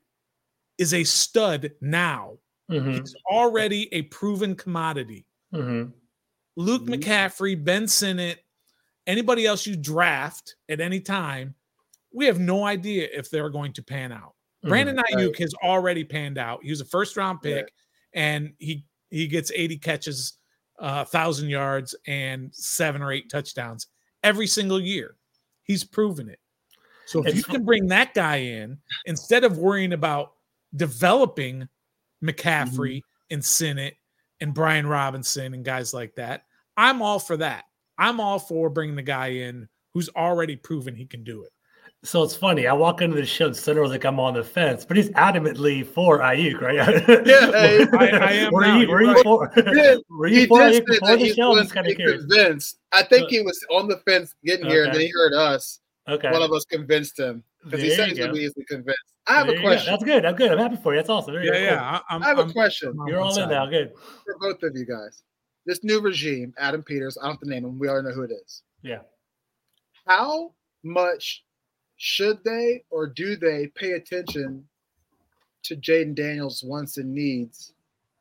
is a stud now. Mhm. He's already a proven commodity. Mhm. Luke Mhm. McCaffrey, Ben Sinnott, anybody else you draft at any time, we have no idea if they're going to pan out. Brandon Right. Ayuk has already panned out. He was a first round pick, Right. and he he gets eighty catches, uh, thousand yards, and seven or eight touchdowns every single year. He's proven it. So if It's you fu- can bring that guy in instead of worrying about developing McCaffrey and Sinnott and Brian Robinson and guys like that, I'm all for that. I'm all for bringing the guy in who's already proven he can do it. So it's funny. I walk into the show and Center was like, I'm on the fence, but he's adamantly for Ayuk, right? Yeah, I- I am Were now, you, you're were you right. for? Yeah, Were He you for did Ayuk say before that the he's show? I'm going just to kind be of curious. convinced. I think Uh, he was on the fence getting here, and then Okay. he heard us. Okay. One of us convinced him because he There said you he's going to go. be easily convinced. I have There a you go. question That's good. I'm good. I'm happy for you. That's awesome. There you Yeah, go. yeah. I, I'm, I have a I'm- question. I'm on You're one all in side. now. Good. for both of you guys. This new regime, Adam Peters, I don't have to name him. We already know who it is. Yeah. How much should they or do they pay attention to Jaden Daniels' wants and needs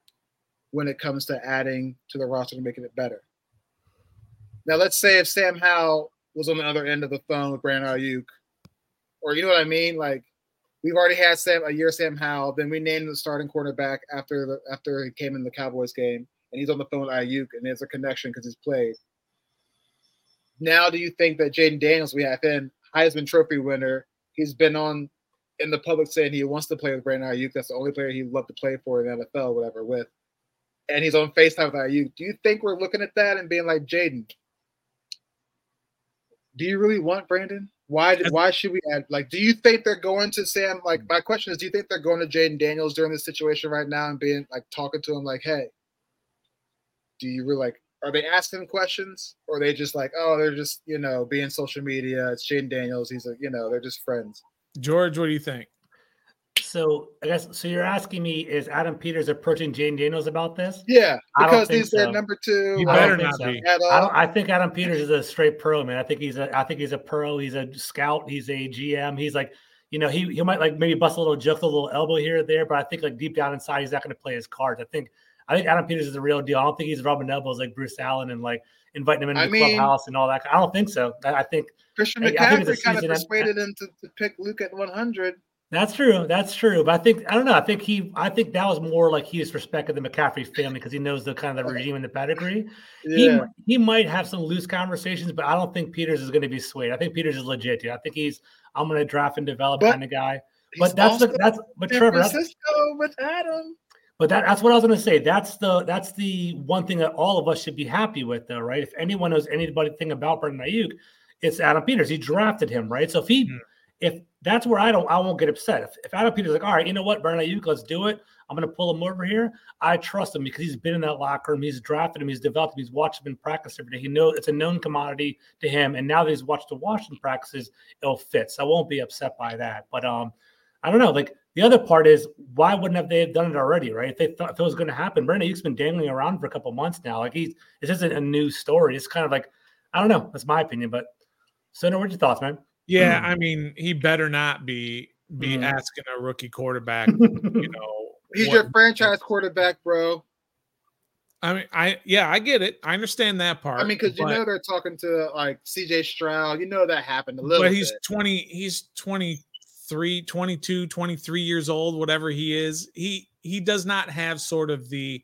when it comes to adding to the roster and making it better? Now, let's say if Sam Howell was on the other end of the phone with Brandon Ayuk, or you know what I mean? Like we've already had Sam a year Sam Howell, then we named the starting quarterback after the after he came in the Cowboys game, and he's on the phone with Ayuk, and there's a connection because he's played. Now, do you think that Jaden Daniels, we have him, Heisman Trophy winner, he's been on in the public saying he wants to play with Brandon Ayuk. That's the only player he'd love to play for in the N F L, whatever, with. And he's on FaceTime with Ayuk. Do you think we're looking at that and being like, Jaden, do you really want Brandon? Why did, why should we add, like, do you think they're going to Sam? Like, my question is, do you think they're going to Jaden Daniels during this situation right now and being like, talking to him like, hey, do you really like, are they asking questions, or are they just like, oh, they're just, you know, being social media? It's Jaden Daniels. He's a, you know, they're just friends. George, what do you think? So I guess so. You're asking me, is Adam Peters approaching Jaden Daniels about this? Yeah, because he's so. their number two. You I better don't not so. be. At all. I, don't, I think Adam Peters is a straight pro, man. I think he's a. I think he's a pro. He's a scout. He's a G M. He's like, you know, he he might like maybe bust a little joke, a little elbow here or there, but I think like deep down inside, he's not going to play his cards. I think. I think Adam Peters is the real deal. I don't think he's rubbing elbows like Bruce Allen and like inviting him into I the mean, clubhouse and all that. I don't think so. I, I think Christian I, I think McCaffrey kind of season- persuaded him to, to pick Luke at one hundred. That's true. That's true. But I think I don't know. I think he. I think that was more like he respected the McCaffrey family because he knows the kind of the regime and the pedigree. Yeah. He he might have some loose conversations, but I don't think Peters is going to be swayed. I think Peters is legit, dude. I think he's I'm going to draft and develop But kind of guy. He's But that's the also that's but San Trevor. That's, Francisco with Adam. but that, that's what I was going to say. That's the that's the one thing that all of us should be happy with, though, right? If anyone knows anything about Brandon Ayuk, it's Adam Peters. He drafted him, right? So if he, mm. if that's where I don't, I won't get upset. If, if Adam Peters is like, all right, you know what, Brandon Ayuk, let's do it. I'm going to pull him over here. I trust him because he's been in that locker room. He's drafted him. He's developed him. He's watched him in practice every day. He knows it's a known commodity to him. And now that he's watched the Washington practices, it'll fit. So I won't be upset by that. But um, I don't know, like. The other part is, why wouldn't have they have done it already, right? If they thought if it was going to happen, Brandon Ayuk's been dangling around for a couple months now. Like he's this isn't a new story. It's kind of like, I don't know. That's my opinion. But so, what's your thoughts, man? Yeah, I mean, he better not be be mm-hmm. asking a rookie quarterback. You know, he's what, your franchise quarterback, bro. I mean, I yeah, I get it. I understand that part. I mean, because you know they're talking to like C J Stroud. You know that happened a little. But he's bit. twenty. He's twenty. Three, twenty-two, twenty-three years old, whatever he is, he he does not have sort of the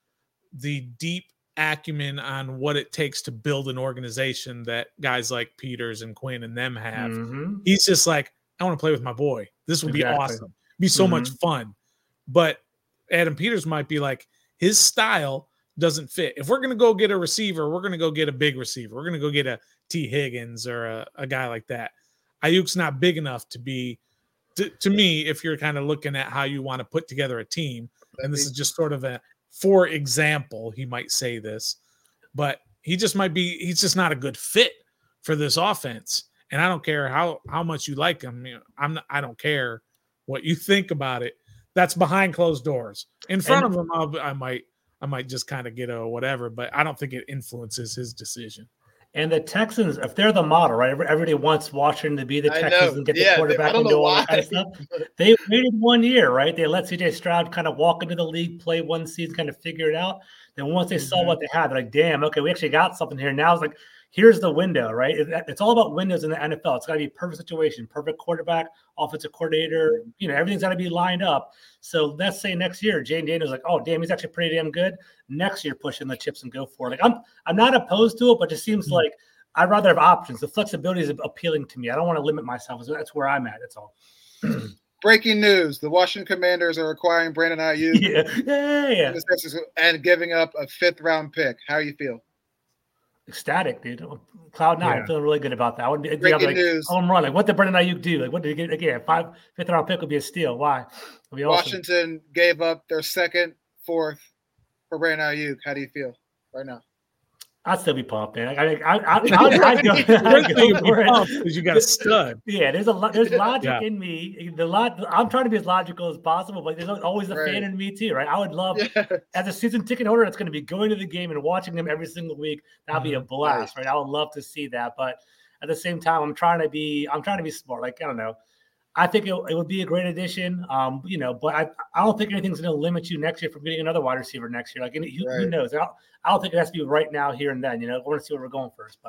the deep acumen on what it takes to build an organization that guys like Peters and Quinn and them have. Mm-hmm. He's just like, I want to play with my boy. This would exactly. be awesome. It'd be so mm-hmm. much fun. But Adam Peters might be like, his style doesn't fit. If we're going to go get a receiver, we're going to go get a big receiver. We're going to go get a T. Higgins or a, a guy like that. Ayuk's not big enough to be To, to me, if you're kind of looking at how you want to put together a team, and this is just sort of a, for example, he might say this, but he just might be, he's just not a good fit for this offense. And I don't care how, how much you like him. You know, I'm not, I don't care what you think about it. That's behind closed doors. In front and, of him, I'll, I might, I might just kind of get a whatever, but I don't think it influences his decision. And the Texans, if they're the model, right? Everybody wants Washington to be the Texans and get yeah, the quarterback and do all that kind of stuff. They waited one year, right? They let C J Stroud kind of walk into the league, play one season, kind of figure it out. Then once they mm-hmm. saw what they had, they're like, damn, okay, we actually got something here. Now it's like, here's the window, right? It, it's all about windows in the N F L. It's got to be a perfect situation, perfect quarterback, offensive coordinator. You know, everything's got to be lined up. So let's say next year, Jaden Daniels like, oh, damn, he's actually pretty damn good. Next year, push in the chips and go for it. Like, I'm, I'm not opposed to it, but it just seems mm-hmm. like I'd rather have options. The flexibility is appealing to me. I don't want to limit myself. That's where I'm at. That's all. Breaking news: the Washington Commanders are acquiring Brandon Ayuk yeah. Yeah, yeah. and giving up a fifth round pick. How do you feel? Ecstatic, dude. Cloud nine. Yeah. I'm feeling really good about that. I would be, Breaking like, news. home run. Like, what did Brandon Ayuk do? Like, what did he get? Again, five fifth round pick would be a steal. Why? Be Washington awesome. Gave up their second, fourth for Brandon Ayuk. How do you feel right now? I'd still be pumped, man. I, I, I, I, I'd, I'd go, I'd go for it because you got a stud. Yeah, there's a lot. There's logic yeah. in me. The lot. I'm trying to be as logical as possible, but there's always a right. fan in me too, right? I would love, yes. as a season ticket holder, that's going to be going to the game and watching them every single week. That'd mm-hmm. be a blast, right? I would love to see that, but at the same time, I'm trying to be. I'm trying to be smart. Like I don't know. I think it, it would be a great addition, um, you know, but I, I don't think anything's going to limit you next year from getting another wide receiver next year. Like, who, right. who knows? I don't, I don't think it has to be right now, here and then. You know, I want to see where we're going first. But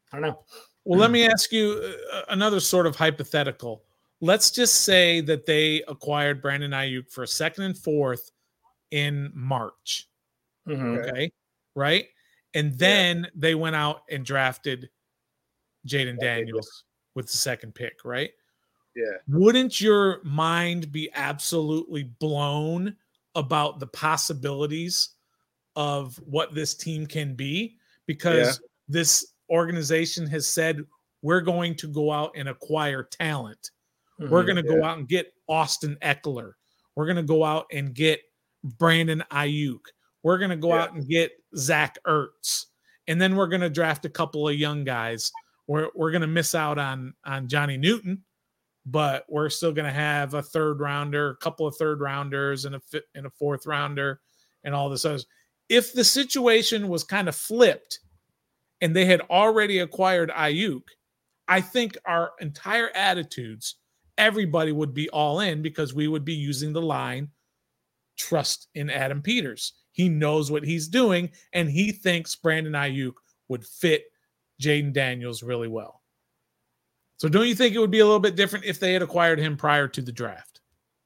I don't know. Well, let me ask you uh, another sort of hypothetical. Let's just say that they acquired Brandon Ayuk for a second and fourth in March. Mm-hmm. Okay. Right. And then yeah. they went out and drafted Jaden Daniels with the second pick. Right. Yeah. Wouldn't your mind be absolutely blown about the possibilities of what this team can be? Because yeah. this organization has said, we're going to go out and acquire talent. Mm-hmm, we're going to yeah. go out and get Austin Eckler. We're going to go out and get Brandon Ayuk. We're going to go yeah. out and get Zach Ertz. And then we're going to draft a couple of young guys. We're, we're going to miss out on, on Johnny Newton, but we're still going to have a third rounder, a couple of third rounders and a fifth, and a fourth rounder and all this other. If the situation was kind of flipped and they had already acquired Ayuk, I think our entire attitudes, everybody would be all in because we would be using the line, trust in Adam Peters. He knows what he's doing, and he thinks Brandon Ayuk would fit Jaden Daniels really well. So don't you think it would be a little bit different if they had acquired him prior to the draft?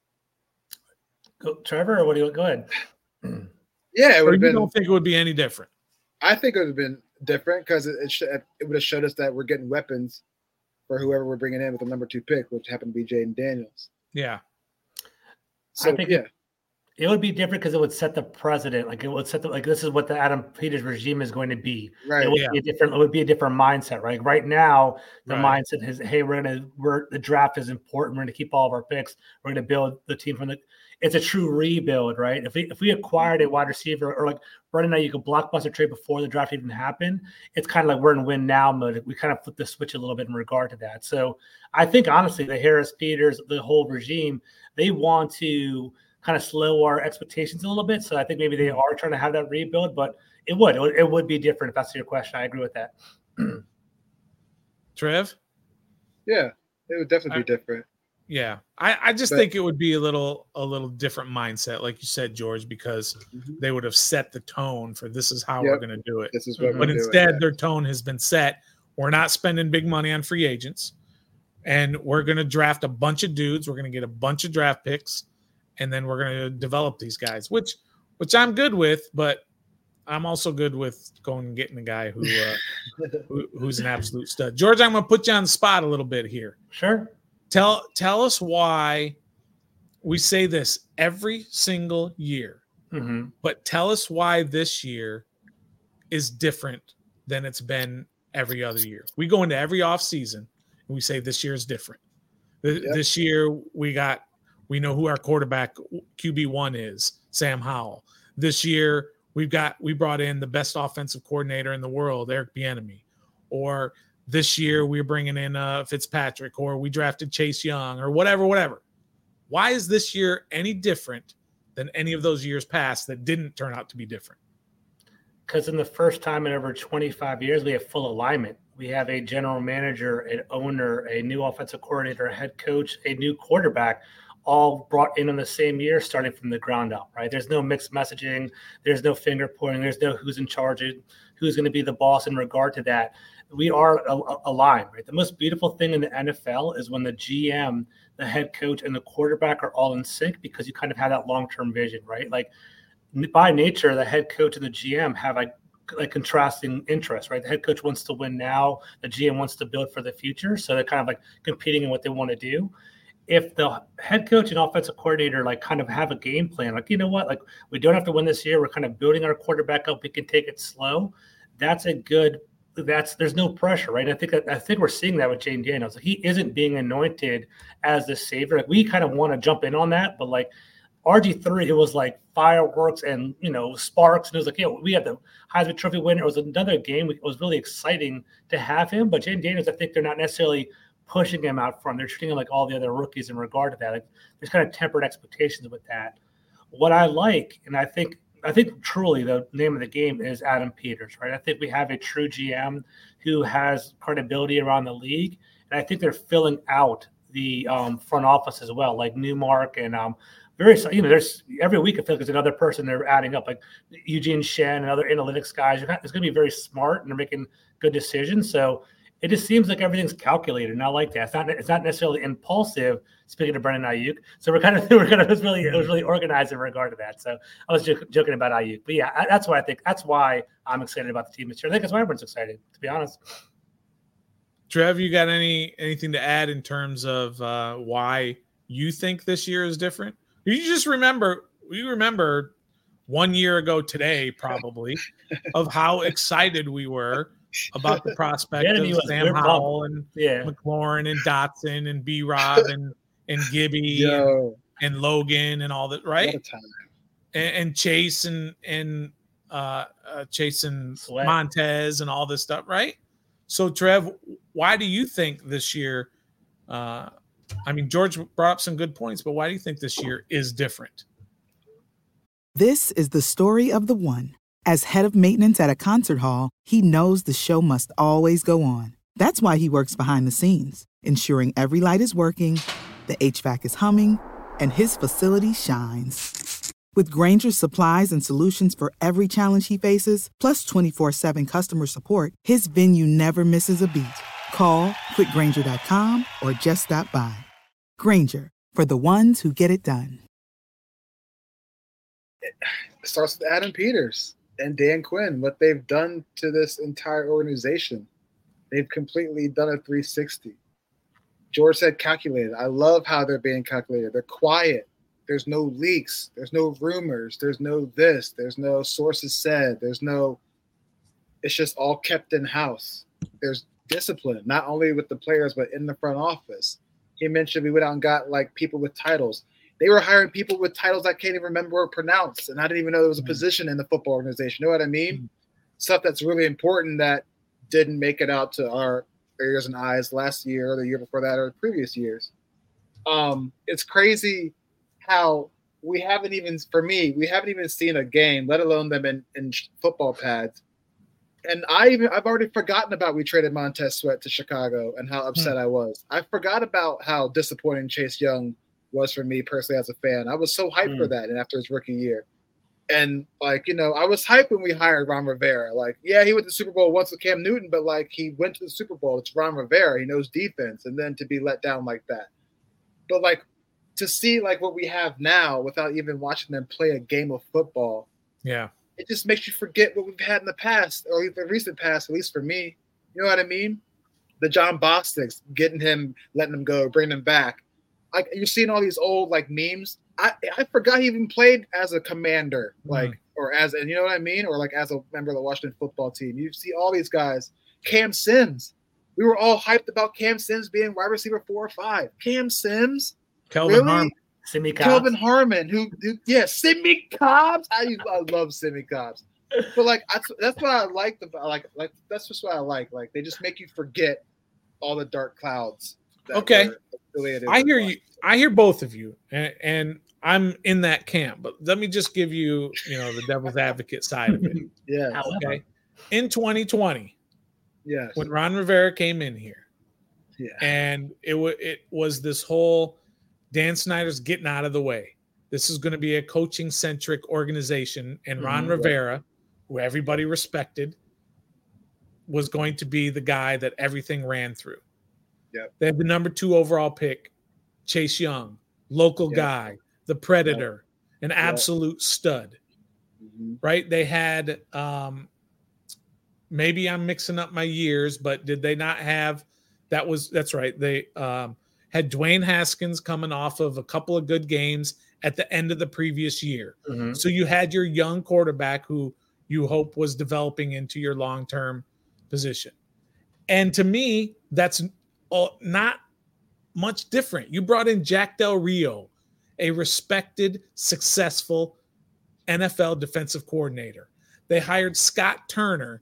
Go, Trevor, or what do you go ahead? Yeah, it would or have you been. Don't think it would be any different? I think it would have been different because it, it, sh- it would have showed us that we're getting weapons for whoever we're bringing in with the number two pick, which happened to be Jaden Daniels. Yeah. So I think yeah, it, it would be different because it would set the precedent. Like it would set the like this is what the Adam Peters regime is going to be. Right. It would yeah. be a different. It would be a different mindset. Right. Right now, the right. mindset is, hey, we're gonna we're the draft is important. We're gonna keep all of our picks. We're gonna build the team from the. It's a true rebuild, right? If we if we acquired a wide receiver or like Brandon Ayuk, a blockbuster trade before the draft even happened, it's kind of like we're in win now mode. We kind of flip the switch a little bit in regard to that. So I think honestly, the Harris Peters, the whole regime, they want to kind of slow our expectations a little bit. So I think maybe they are trying to have that rebuild, but it would it would, it would be different if that's your question. I agree with that. Trev? Yeah, it would definitely I, be different. Yeah, I, I just but, think it would be a little a little different mindset, like you said, George, because mm-hmm. they would have set the tone for this is how yep. we're going to do it. This is what mm-hmm. But instead, it, yeah. their tone has been set. We're not spending big money on free agents, and we're going to draft a bunch of dudes. We're going to get a bunch of draft picks, and then we're going to develop these guys, which which I'm good with, but I'm also good with going and getting a guy who, uh, who who's an absolute stud. George, I'm going to put you on the spot a little bit here. Sure. Tell tell us why we say this every single year, mm-hmm. but tell us why this year is different than it's been every other year. We go into every offseason and we say this year is different. Yep. This year we got we know who our quarterback Q B one is, Sam Howell. This year we've got we brought in the best offensive coordinator in the world, Eric Bieniemy. Or this year we're bringing in uh, Fitzpatrick, or we drafted Chase Young, or whatever, whatever. Why is this year any different than any of those years past that didn't turn out to be different? Because in the first time in over twenty-five years, we have full alignment. We have a general manager, an owner, a new offensive coordinator, a head coach, a new quarterback, all brought in on the same year, starting from the ground up, right? There's no mixed messaging. There's no finger pointing. There's no who's in charge, who's going to be the boss in regard to that. We are aligned, right? The most beautiful thing in the N F L is when the G M, the head coach, and the quarterback are all in sync because you kind of have that long-term vision, right? Like by nature, the head coach and the G M have like, like contrasting interests, right? The head coach wants to win now. The G M wants to build for the future. So they're kind of like competing in what they want to do. If the head coach and offensive coordinator like kind of have a game plan, like, you know what, like we don't have to win this year. We're kind of building our quarterback up. We can take it slow. That's a good That's there's no pressure, right? I think I think we're seeing that with Jaden Daniels. He isn't being anointed as the savior. Like we kind of want to jump in on that, but like R G three, it was like fireworks and you know sparks, and it was like, you know, we had the Heisman Trophy winner. It was another game. It was really exciting to have him. But Jaden Daniels, I think they're not necessarily pushing him out front. They're treating him like all the other rookies in regard to that. Like there's kind of tempered expectations with that. What I like, and I think. I think truly the name of the game is Adam Peters, right? I think we have a true G M who has credibility around the league, and I think they're filling out the um, front office as well, like Newmark and um, very, you know, there's every week I feel like there's another person they're adding up, like Eugene Shen and other analytics guys. It's going to be very smart and they're making good decisions. So it just seems like everything's calculated, and I like that. It's not it's not necessarily impulsive. Speaking of Brendan Ayuk, so we're kind of we're kind of it was really it was really organized in regard to that. So I was joking, joking about Ayuk, but yeah, I, that's why I think that's why I'm excited about the team this year. I think that's why everyone's excited, to be honest. Trev, you got any anything to add in terms of uh, why you think this year is different? You just remember you remember one year ago today, probably, of how excited we were about the prospect Yeah, of Sam Howell and yeah. McLaurin and Dotson and B Rob and and Gibby and, and Logan and all that, right? And, and Chase and and uh, uh, Chase and Sweat. Montez and all this stuff, right? So, Trev, why do you think this year? Uh, I mean, George brought up some good points, but why do you think this year is different? This is the story of the one. As head of maintenance at a concert hall, he knows the show must always go on. That's why he works behind the scenes, ensuring every light is working, the H V A C is humming, and his facility shines. With Grainger's supplies and solutions for every challenge he faces, plus twenty-four seven customer support, his venue never misses a beat. Call quick grainger dot com or just stop by. Grainger, for the ones who get it done. It starts with Adam Peters and Dan Quinn, what they've done to this entire organization. They've completely done a three sixty. George said calculated. I love how they're being calculated. They're quiet. There's no leaks. There's no rumors. There's no this. There's no sources said. There's no – it's just all kept in-house. There's discipline, not only with the players but in the front office. He mentioned we went out and got, like, people with titles. They were hiring people with titles I can't even remember or pronounce, and I didn't even know there was a position in the football organization. You know what I mean? Mm-hmm. Stuff that's really important that didn't make it out to our ears and eyes last year or the year before that or the previous years. Um, it's crazy how we haven't even, for me, we haven't even seen a game, let alone them in, in football pads. And I even, I've already forgotten about we traded Montez Sweat to Chicago and how upset hmm. I was. I forgot about how disappointing Chase Young was for me personally as a fan. I was so hyped hmm. for that and after his rookie year. And, like, you know, I was hyped when we hired Ron Rivera. Like, yeah, he went to the Super Bowl once with Cam Newton, but, like, he went to the Super Bowl. It's Ron Rivera. He knows defense. And then to be let down like that. But, like, to see, like, what we have now without even watching them play a game of football. Yeah. It just makes you forget what we've had in the past, or the recent past, at least for me. You know what I mean? The John Bostics, getting him, letting him go, bringing him back. Like, you're seeing all these old, like, memes. I, I forgot he even played as a commander, like, mm. or as, and you know what I mean? Or, like, as a member of the Washington football team. You see all these guys. Cam Sims. We were all hyped about Cam Sims being wide receiver four or five. Cam Sims? Kelvin really? Harmon. Simi Cobbs. Kelvin Harmon, who, who yeah, Simi Cobbs. I, I love Simi Cobbs. But, like, I, that's what I like. The, like, like, that's just what I like. Like, they just make you forget all the dark clouds. Okay. I hear you. I hear both of you, and, and I'm in that camp. But let me just give you, you know, the devil's advocate side of it. Yeah. Okay. In twenty twenty, yes, when Ron Rivera came in here, yeah, and it was it was this whole Dan Snyder's getting out of the way. This is going to be a coaching centric organization, and Ron mm-hmm. Rivera, who everybody respected, was going to be the guy that everything ran through. Yep. They had the number two overall pick, Chase Young, local yep. guy, the Predator, yep. an absolute yep. stud, mm-hmm. right? They had, um, maybe I'm mixing up my years, but did they not have, that was, that's right. They um, had Dwayne Haskins coming off of a couple of good games at the end of the previous year. Mm-hmm. So you had your young quarterback who you hope was developing into your long-term position. And to me, that's not much different. You brought in Jack Del Rio, a respected, successful N F L defensive coordinator. They hired Scott Turner,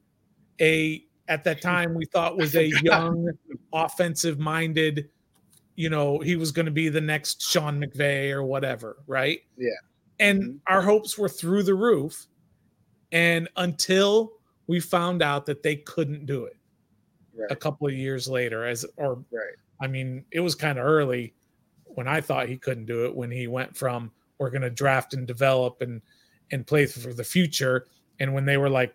a at that time we thought was a young, offensive-minded, you know, he was going to be the next Sean McVay or whatever, right? Yeah. And mm-hmm. our hopes were through the roof. And until we found out that they couldn't do it. Right. A couple of years later, as or right. I mean, it was kind of early when I thought he couldn't do it when he went from we're going to draft and develop and and play for the future. And when they were like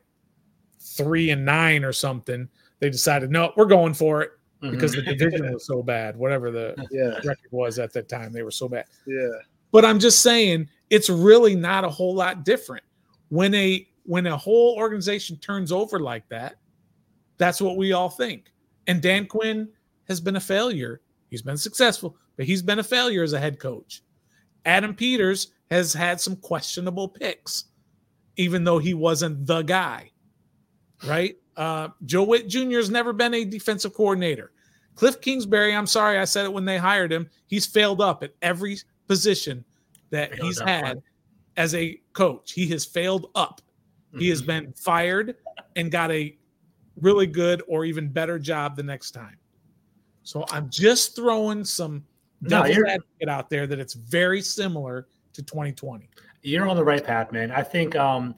three and nine or something, they decided, no, we're going for it because mm-hmm. the division was so bad, whatever the yeah. record was at that time. They were so bad. Yeah. But I'm just saying it's really not a whole lot different. When a when a whole organization turns over like that, that's what we all think. And Dan Quinn has been a failure. He's been successful, but he's been a failure as a head coach. Adam Peters has had some questionable picks, even though he wasn't the guy, right? Uh, Joe Witt Junior has never been a defensive coordinator. Cliff Kingsbury, I'm sorry, I said it when they hired him. He's failed up at every position that failed he's had fun. as a coach. He has failed up. Mm-hmm. He has been fired and got a really good or even better job the next time. So I'm just throwing some devil's no, advocate out there that it's very similar to twenty twenty. You're on the right path, man. I think um,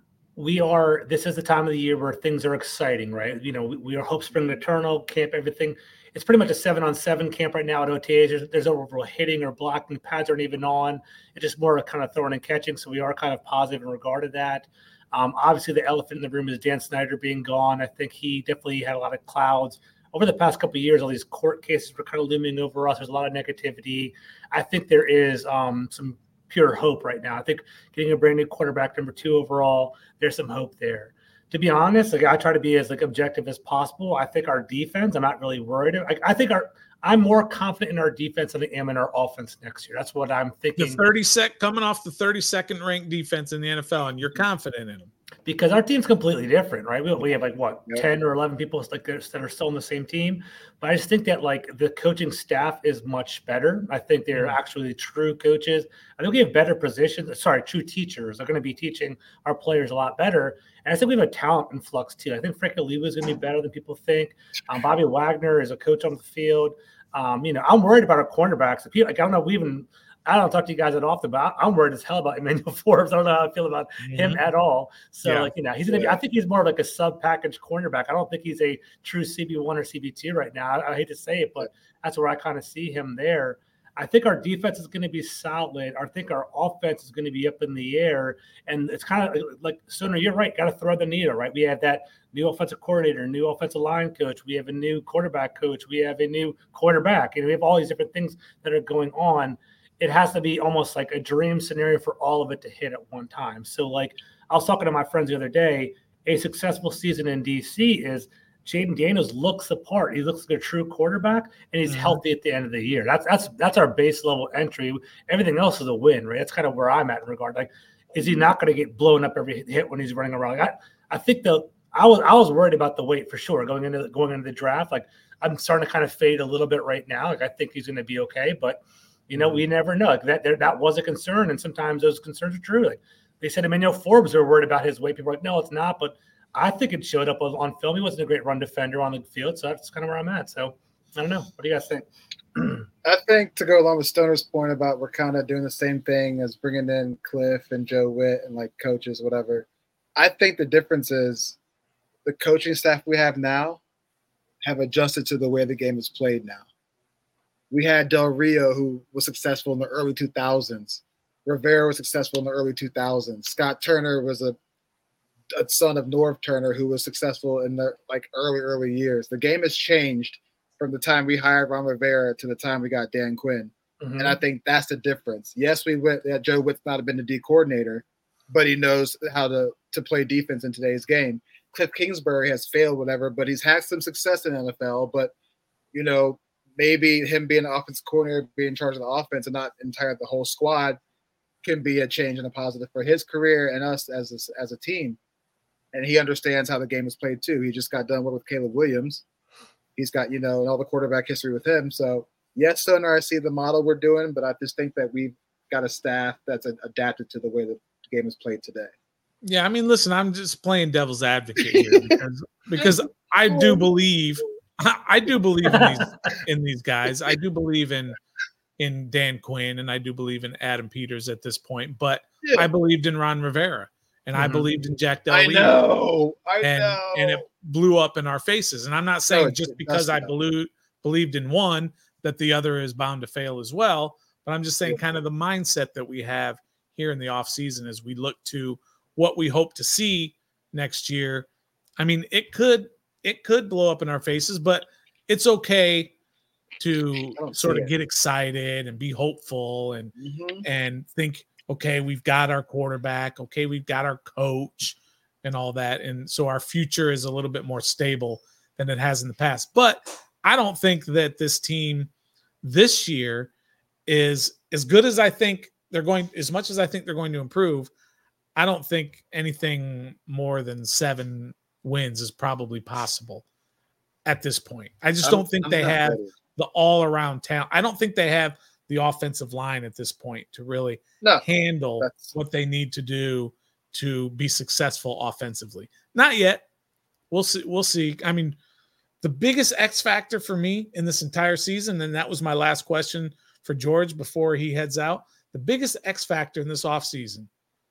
we are – this is the time of the year where things are exciting, right? You know, we, we are Hope Spring Eternal camp, everything. It's pretty much a seven-on-seven camp right now at O T As. There's, there's overall hitting or blocking. Pads aren't even on. It's just more kind of throwing and catching, so we are kind of positive in regard to that. Um, obviously, the elephant in the room is Dan Snyder being gone. I think he definitely had a lot of clouds. Over the past couple of years, all these court cases were kind of looming over us. There's a lot of negativity. I think there is um, some pure hope right now. I think getting a brand new quarterback, number two overall, there's some hope there. To be honest, like I try to be as like objective as possible. I think our defense, I'm not really worried. I, I think our I'm more confident in our defense than I am in our offense next year. That's what I'm thinking. The thirty sec coming off the thirty-second ranked defense in the N F L, and you're confident in them. Because our team's completely different, right? We, we have like what yep. ten or eleven people like that are still on the same team, but I just think that like the coaching staff is much better. I think they're mm-hmm. actually true coaches. I think we have better positions. Sorry, true teachers are going to be teaching our players a lot better. And I think we have a talent influx too. I think Frank Oliva is going to be better than people think. Um, Bobby Wagner is a coach on the field. Um, you know, I'm worried about our cornerbacks. Like, I don't know. We even. I don't talk to you guys that often, but I'm worried as hell about Emmanuel Forbes. I don't know how I feel about mm-hmm. him at all. So, yeah. like, you know, he's gonna be, I think he's more of like a sub-package cornerback. I don't think he's a true C B one or C B two right now. I, I hate to say it, but that's where I kind of see him there. I think our defense is going to be solid. I think our offense is going to be up in the air. And it's kind of like, Stoner, you're right. Got to throw the needle, right? We have that new offensive coordinator, new offensive line coach. We have a new quarterback coach. We have a new quarterback. And we have all these different things that are going on. It has to be almost like a dream scenario for all of it to hit at one time. So, like, I was talking to my friends the other day, a successful season in D C is Jaden Daniels looks the part. He looks like a true quarterback, and he's mm-hmm. healthy at the end of the year. That's that's that's our base level entry. Everything else is a win, right? That's kind of where I'm at in regard. Like, is he not going to get blown up every hit when he's running around? Like, I, I think the I was I was worried about the weight for sure going into going into the draft. Like, I'm starting to kind of fade a little bit right now. Like, I think he's going to be okay, but. You know, we never know. Like that, there, that was a concern, and sometimes those concerns are true. Like they said, Emmanuel Forbes are worried about his weight. People are like, no, it's not. But I think it showed up on film. He wasn't a great run defender on the field, so that's kind of where I'm at. So I don't know. What do you guys think? I think to go along with Stoner's point about we're kind of doing the same thing as bringing in Cliff and Joe Witt and like coaches, whatever. I think the difference is the coaching staff we have now have adjusted to the way the game is played now. We had Del Rio, who was successful in the early two thousands. Rivera was successful in the early two thousands. Scott Turner was a, a son of Norv Turner, who was successful in the like early, early years. The game has changed from the time we hired Ron Rivera to the time we got Dan Quinn. Mm-hmm. And I think that's the difference. Yes, we went. Yeah, Joe Witt's not have been the D coordinator, but he knows how to, to play defense in today's game. Cliff Kingsbury has failed, whatever, but he's had some success in the N F L. But, you know, maybe him being an offensive coordinator, being in charge of the offense and not entire the whole squad can be a change and a positive for his career and us as a, as a team. And he understands how the game is played too. He just got done with Caleb Williams. He's got, you know, all the quarterback history with him. So yes, Stoner, I see the model we're doing, but I just think that we've got a staff that's adapted to the way the game is played today. Yeah, I mean, listen, I'm just playing devil's advocate here because, because I do believe – I do believe in these in these guys. I do believe in in Dan Quinn, and I do believe in Adam Peters at this point. But yeah. I believed in Ron Rivera, and mm-hmm. I believed in Jack Del Rio. I know, I and, know, and it blew up in our faces. And I'm not saying no, just because I believe, believed in one that the other is bound to fail as well. But I'm just saying kind of the mindset that we have here in the offseason as we look to what we hope to see next year. I mean, it could it could blow up in our faces, but it's okay to sort of it. get excited and be hopeful and mm-hmm. and think, okay, we've got our quarterback, okay, we've got our coach and all that. And so our future is a little bit more stable than it has in the past. But I don't think that this team this year is as good as I think they're going, as much as I think they're going to improve. I don't think anything more than seven wins is probably possible at this point. I just I'm, don't think I'm they have ready. the all around talent. I don't think they have the offensive line at this point to really no, handle that's... what they need to do to be successful offensively. Not yet. We'll see. We'll see. I mean, the biggest X factor for me in this entire season, and that was my last question for George before he heads out, the biggest X factor in this offseason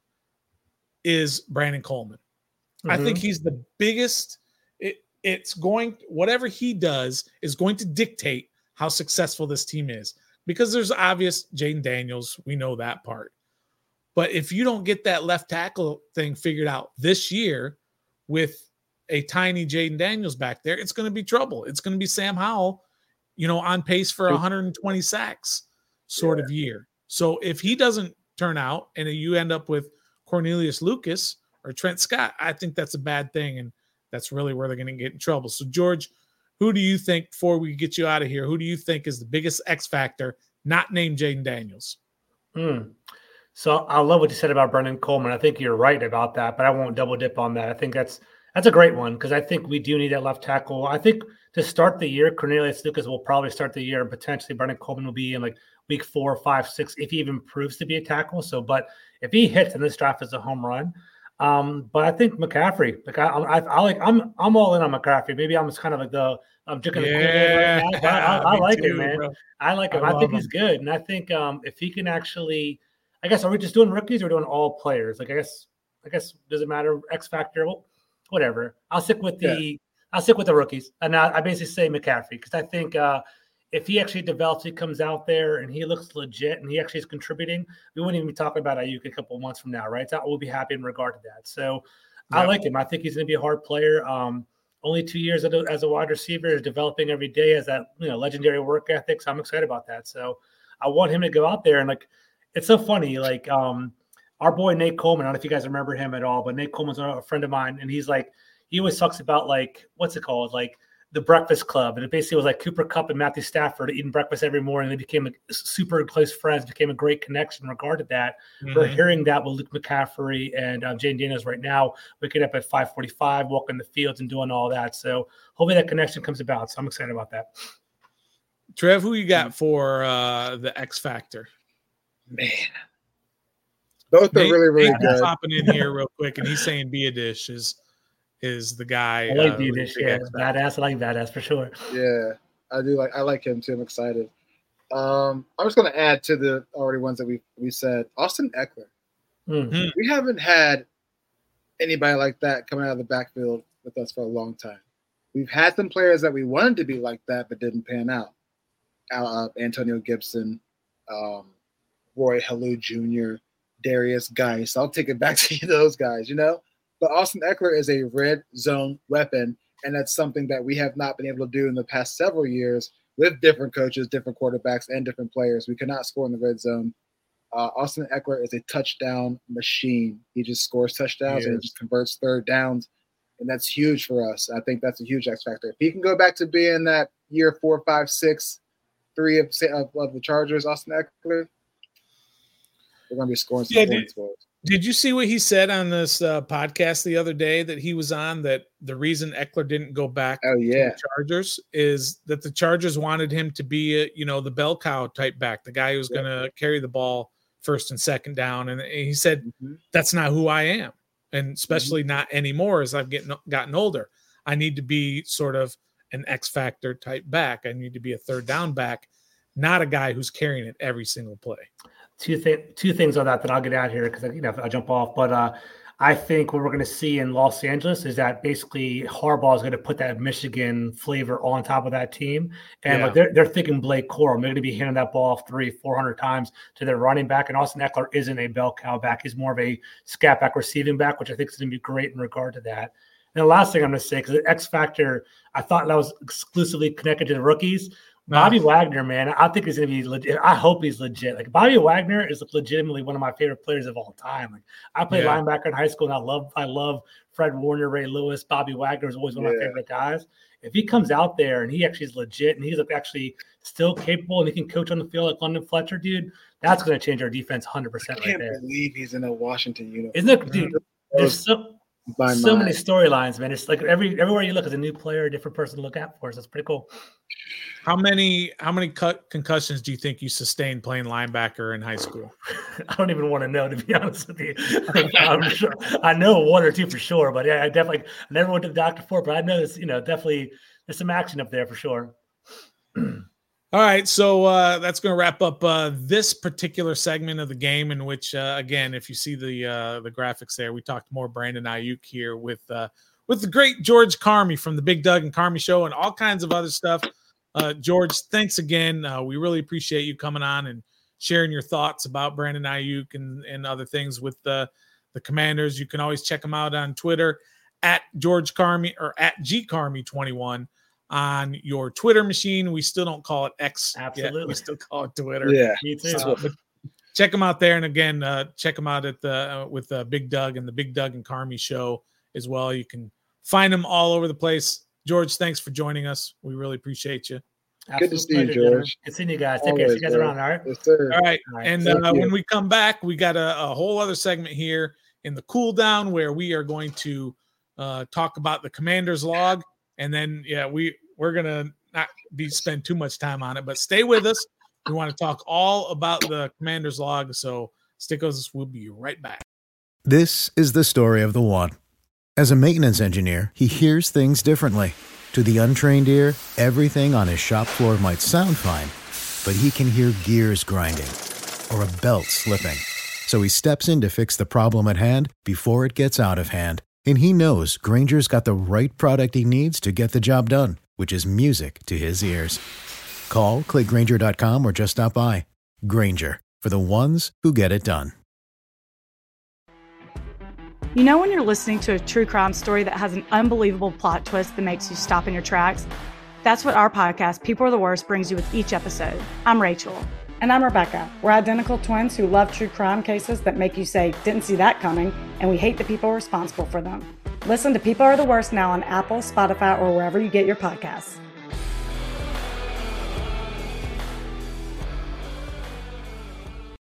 is Brandon Coleman. Mm-hmm. I think he's the biggest. It, it's going, whatever he does is going to dictate how successful this team is, because there's obvious Jaden Daniels. We know that part. But if you don't get that left tackle thing figured out this year with a tiny Jaden Daniels back there, it's going to be trouble. It's going to be Sam Howell, you know, on pace for one hundred twenty sacks sort yeah. of year. So if he doesn't turn out and you end up with Cornelius Lucas or Trent Scott, I think that's a bad thing. And that's really where they're going to get in trouble. So George, who do you think, before we get you out of here, who do you think is the biggest X factor, not named Jaden Daniels? Hmm. So I love what you said about Brandon Coleman. I think you're right about that, but I won't double dip on that. I think that's that's a great one, because I think we do need that left tackle. I think to start the year, Cornelius Lucas will probably start the year, and potentially Brandon Coleman will be in like week four, five, six, if he even proves to be a tackle. So, but if he hits in this draft as a home run, um, but I think McCaffrey, like I, I, I like, I'm I'm all in on McCaffrey. Maybe I'm just kind of like the I'm drinking yeah, the Kool-Aid right now. I, I, I like too, it, man. Bro. I like him. I, I think him. he's good, and I think um, if he can actually. I guess, are we just doing rookies or doing all players? Like, I guess, I guess, does it matter? X factor, well, whatever. I'll stick with the, yeah. I'll stick with the rookies, and I, I basically say McCaffrey, because I think uh, if he actually develops, he comes out there and he looks legit and he actually is contributing, we wouldn't even be talking about Ayuk a couple of months from now, right? So we'll be happy in regard to that. So yeah. I like him. I think he's going to be a hard player. Um, only two years as a, as a wide receiver, is developing every day, as that, you know, legendary work ethic. So I'm excited about that. So I want him to go out there and like. It's so funny, like um, our boy Nate Coleman. I don't know if you guys remember him at all, but Nate Coleman's a friend of mine, and he's like, he always talks about like, what's it called, like the Breakfast Club, and it basically was like Cooper Kupp and Matthew Stafford eating breakfast every morning. They became like super close friends, became a great connection in regard to that. Mm-hmm. We're hearing that with Luke McCaffrey and um, Jaden Daniels right now, waking up at five forty-five, walking the fields and doing all that. So hopefully that connection comes about. So I'm excited about that. Trev, who you got for uh, the X Factor? Man, both Nate, are really, really Nate good. Popping in here real quick, and he's saying Be a Dish is is the guy. I like uh, Be a Dish, yeah, badass. I like badass for sure. Yeah, I do like. I like him too. I'm excited. Um, I'm just going to add to the already ones that we we said. Austin Eckler. Mm-hmm. We haven't had anybody like that coming out of the backfield with us for a long time. We've had some players that we wanted to be like that, but didn't pan out. Uh, Antonio Gibson. Um, Roy Halou Junior, Darius Geis. I'll take it back to those guys, you know? But Austin Eckler is a red zone weapon, and that's something that we have not been able to do in the past several years with different coaches, different quarterbacks, and different players. We cannot score in the red zone. Uh, Austin Eckler is a touchdown machine. He just scores touchdowns, and he just converts third downs, and that's huge for us. I think that's a huge X factor. If he can go back to being that year four, five, six, three of, of, of the Chargers, Austin Eckler, we're going to be scoring some yeah, points did, for us. Did you see what he said on this uh, podcast the other day that he was on, that the reason Eckler didn't go back oh, yeah. to the Chargers is that the Chargers wanted him to be, a, you know, the bell cow type back, the guy who's yeah. going to carry the ball first and second down. And he said, mm-hmm. that's not who I am. And especially mm-hmm. not anymore as I've getting, gotten older. I need to be sort of an X factor type back. I need to be a third down back, not a guy who's carrying it every single play. Two, th- two things on that that I'll get out here because, you know, I'll jump off. But uh, I think what we're going to see in Los Angeles is that basically Harbaugh is going to put that Michigan flavor on top of that team. And Yeah. like they're, they're thinking Blake Corum. They're going to be handing that ball off three, four hundred times to their running back. And Austin Eckler isn't a bell cow back. He's more of a scat back receiving back, which I think is going to be great in regard to that. And the last thing I'm going to say, because the X Factor, I thought that was exclusively connected to the rookies. Bobby Nah. Wagner, man, I think he's going to be legit. I hope he's legit. Like Bobby Wagner is legitimately one of my favorite players of all time. Like I played Yeah. linebacker in high school, and I love, I love Fred Warner, Ray Lewis. Bobby Wagner is always one of my Yeah. favorite guys. If he comes out there and he actually is legit and he's actually still capable and he can coach on the field like London Fletcher, dude, that's going to change our defense one hundred I percent right can't there. believe he's in a Washington uniform. Isn't it, dude? There's so My so mind. many storylines, man. It's like every everywhere you look is a new player, a different person to look out for. So it's pretty cool. How many how many cut concussions do you think you sustained playing linebacker in high school? I don't even want to know, to be honest with you. I'm sure, I know one or two for sure, but yeah, I definitely I never went to the doctor for it, but I know this, you know, definitely there's some action up there for sure. All right, so uh, that's going to wrap up uh, this particular segment of the game. In which, uh, again, if you see the uh, the graphics there, we talked more Brandon Ayuk here with uh, with the great George Carmi from the Big Doug and Carmi Show and all kinds of other stuff. Uh, George, thanks again. Uh, we really appreciate you coming on and sharing your thoughts about Brandon Ayuk and, and other things with the the Commanders. You can always check him out on Twitter at George Carmi or at G Carmi twenty-one. On your Twitter machine. We still don't call it X. Absolutely. Yet. We still call it Twitter. Yeah. Me too. Uh, but check them out there. And again, uh, check them out at the uh, with uh, Big Doug and the Big Doug and Carmi Show as well. You can find them all over the place. George, thanks for joining us. We really appreciate you. Good to see you, pleasure, George. gentlemen. Good seeing you guys. Take care. See you Always, guys bro. around, all right? Yes, sir. All right. All right. And Thank uh, you. when we come back, we got a, a whole other segment here in the cool down where we are going to uh, talk about the Commander's log. And then, yeah, we, we're going to not be spend too much time on it, but stay with us. We want to talk all about the Commander's log. So stick with us. We'll be right back. This is the story of the one. As a maintenance engineer, he hears things differently. To the untrained ear, everything on his shop floor might sound fine, but he can hear gears grinding or a belt slipping. So he steps in to fix the problem at hand before it gets out of hand. And he knows Grainger's got the right product he needs to get the job done, which is music to his ears. Call, click Grainger dot com, or just stop by. Grainger, for the ones who get it done. You know when you're listening to a true crime story that has an unbelievable plot twist that makes you stop in your tracks? That's what our podcast, People Are the Worst, brings you with each episode. I'm Rachel. And I'm Rebecca. We're identical twins who love true crime cases that make you say, didn't see that coming, and we hate the people responsible for them. Listen to People Are the Worst now on Apple, Spotify, or wherever you get your podcasts.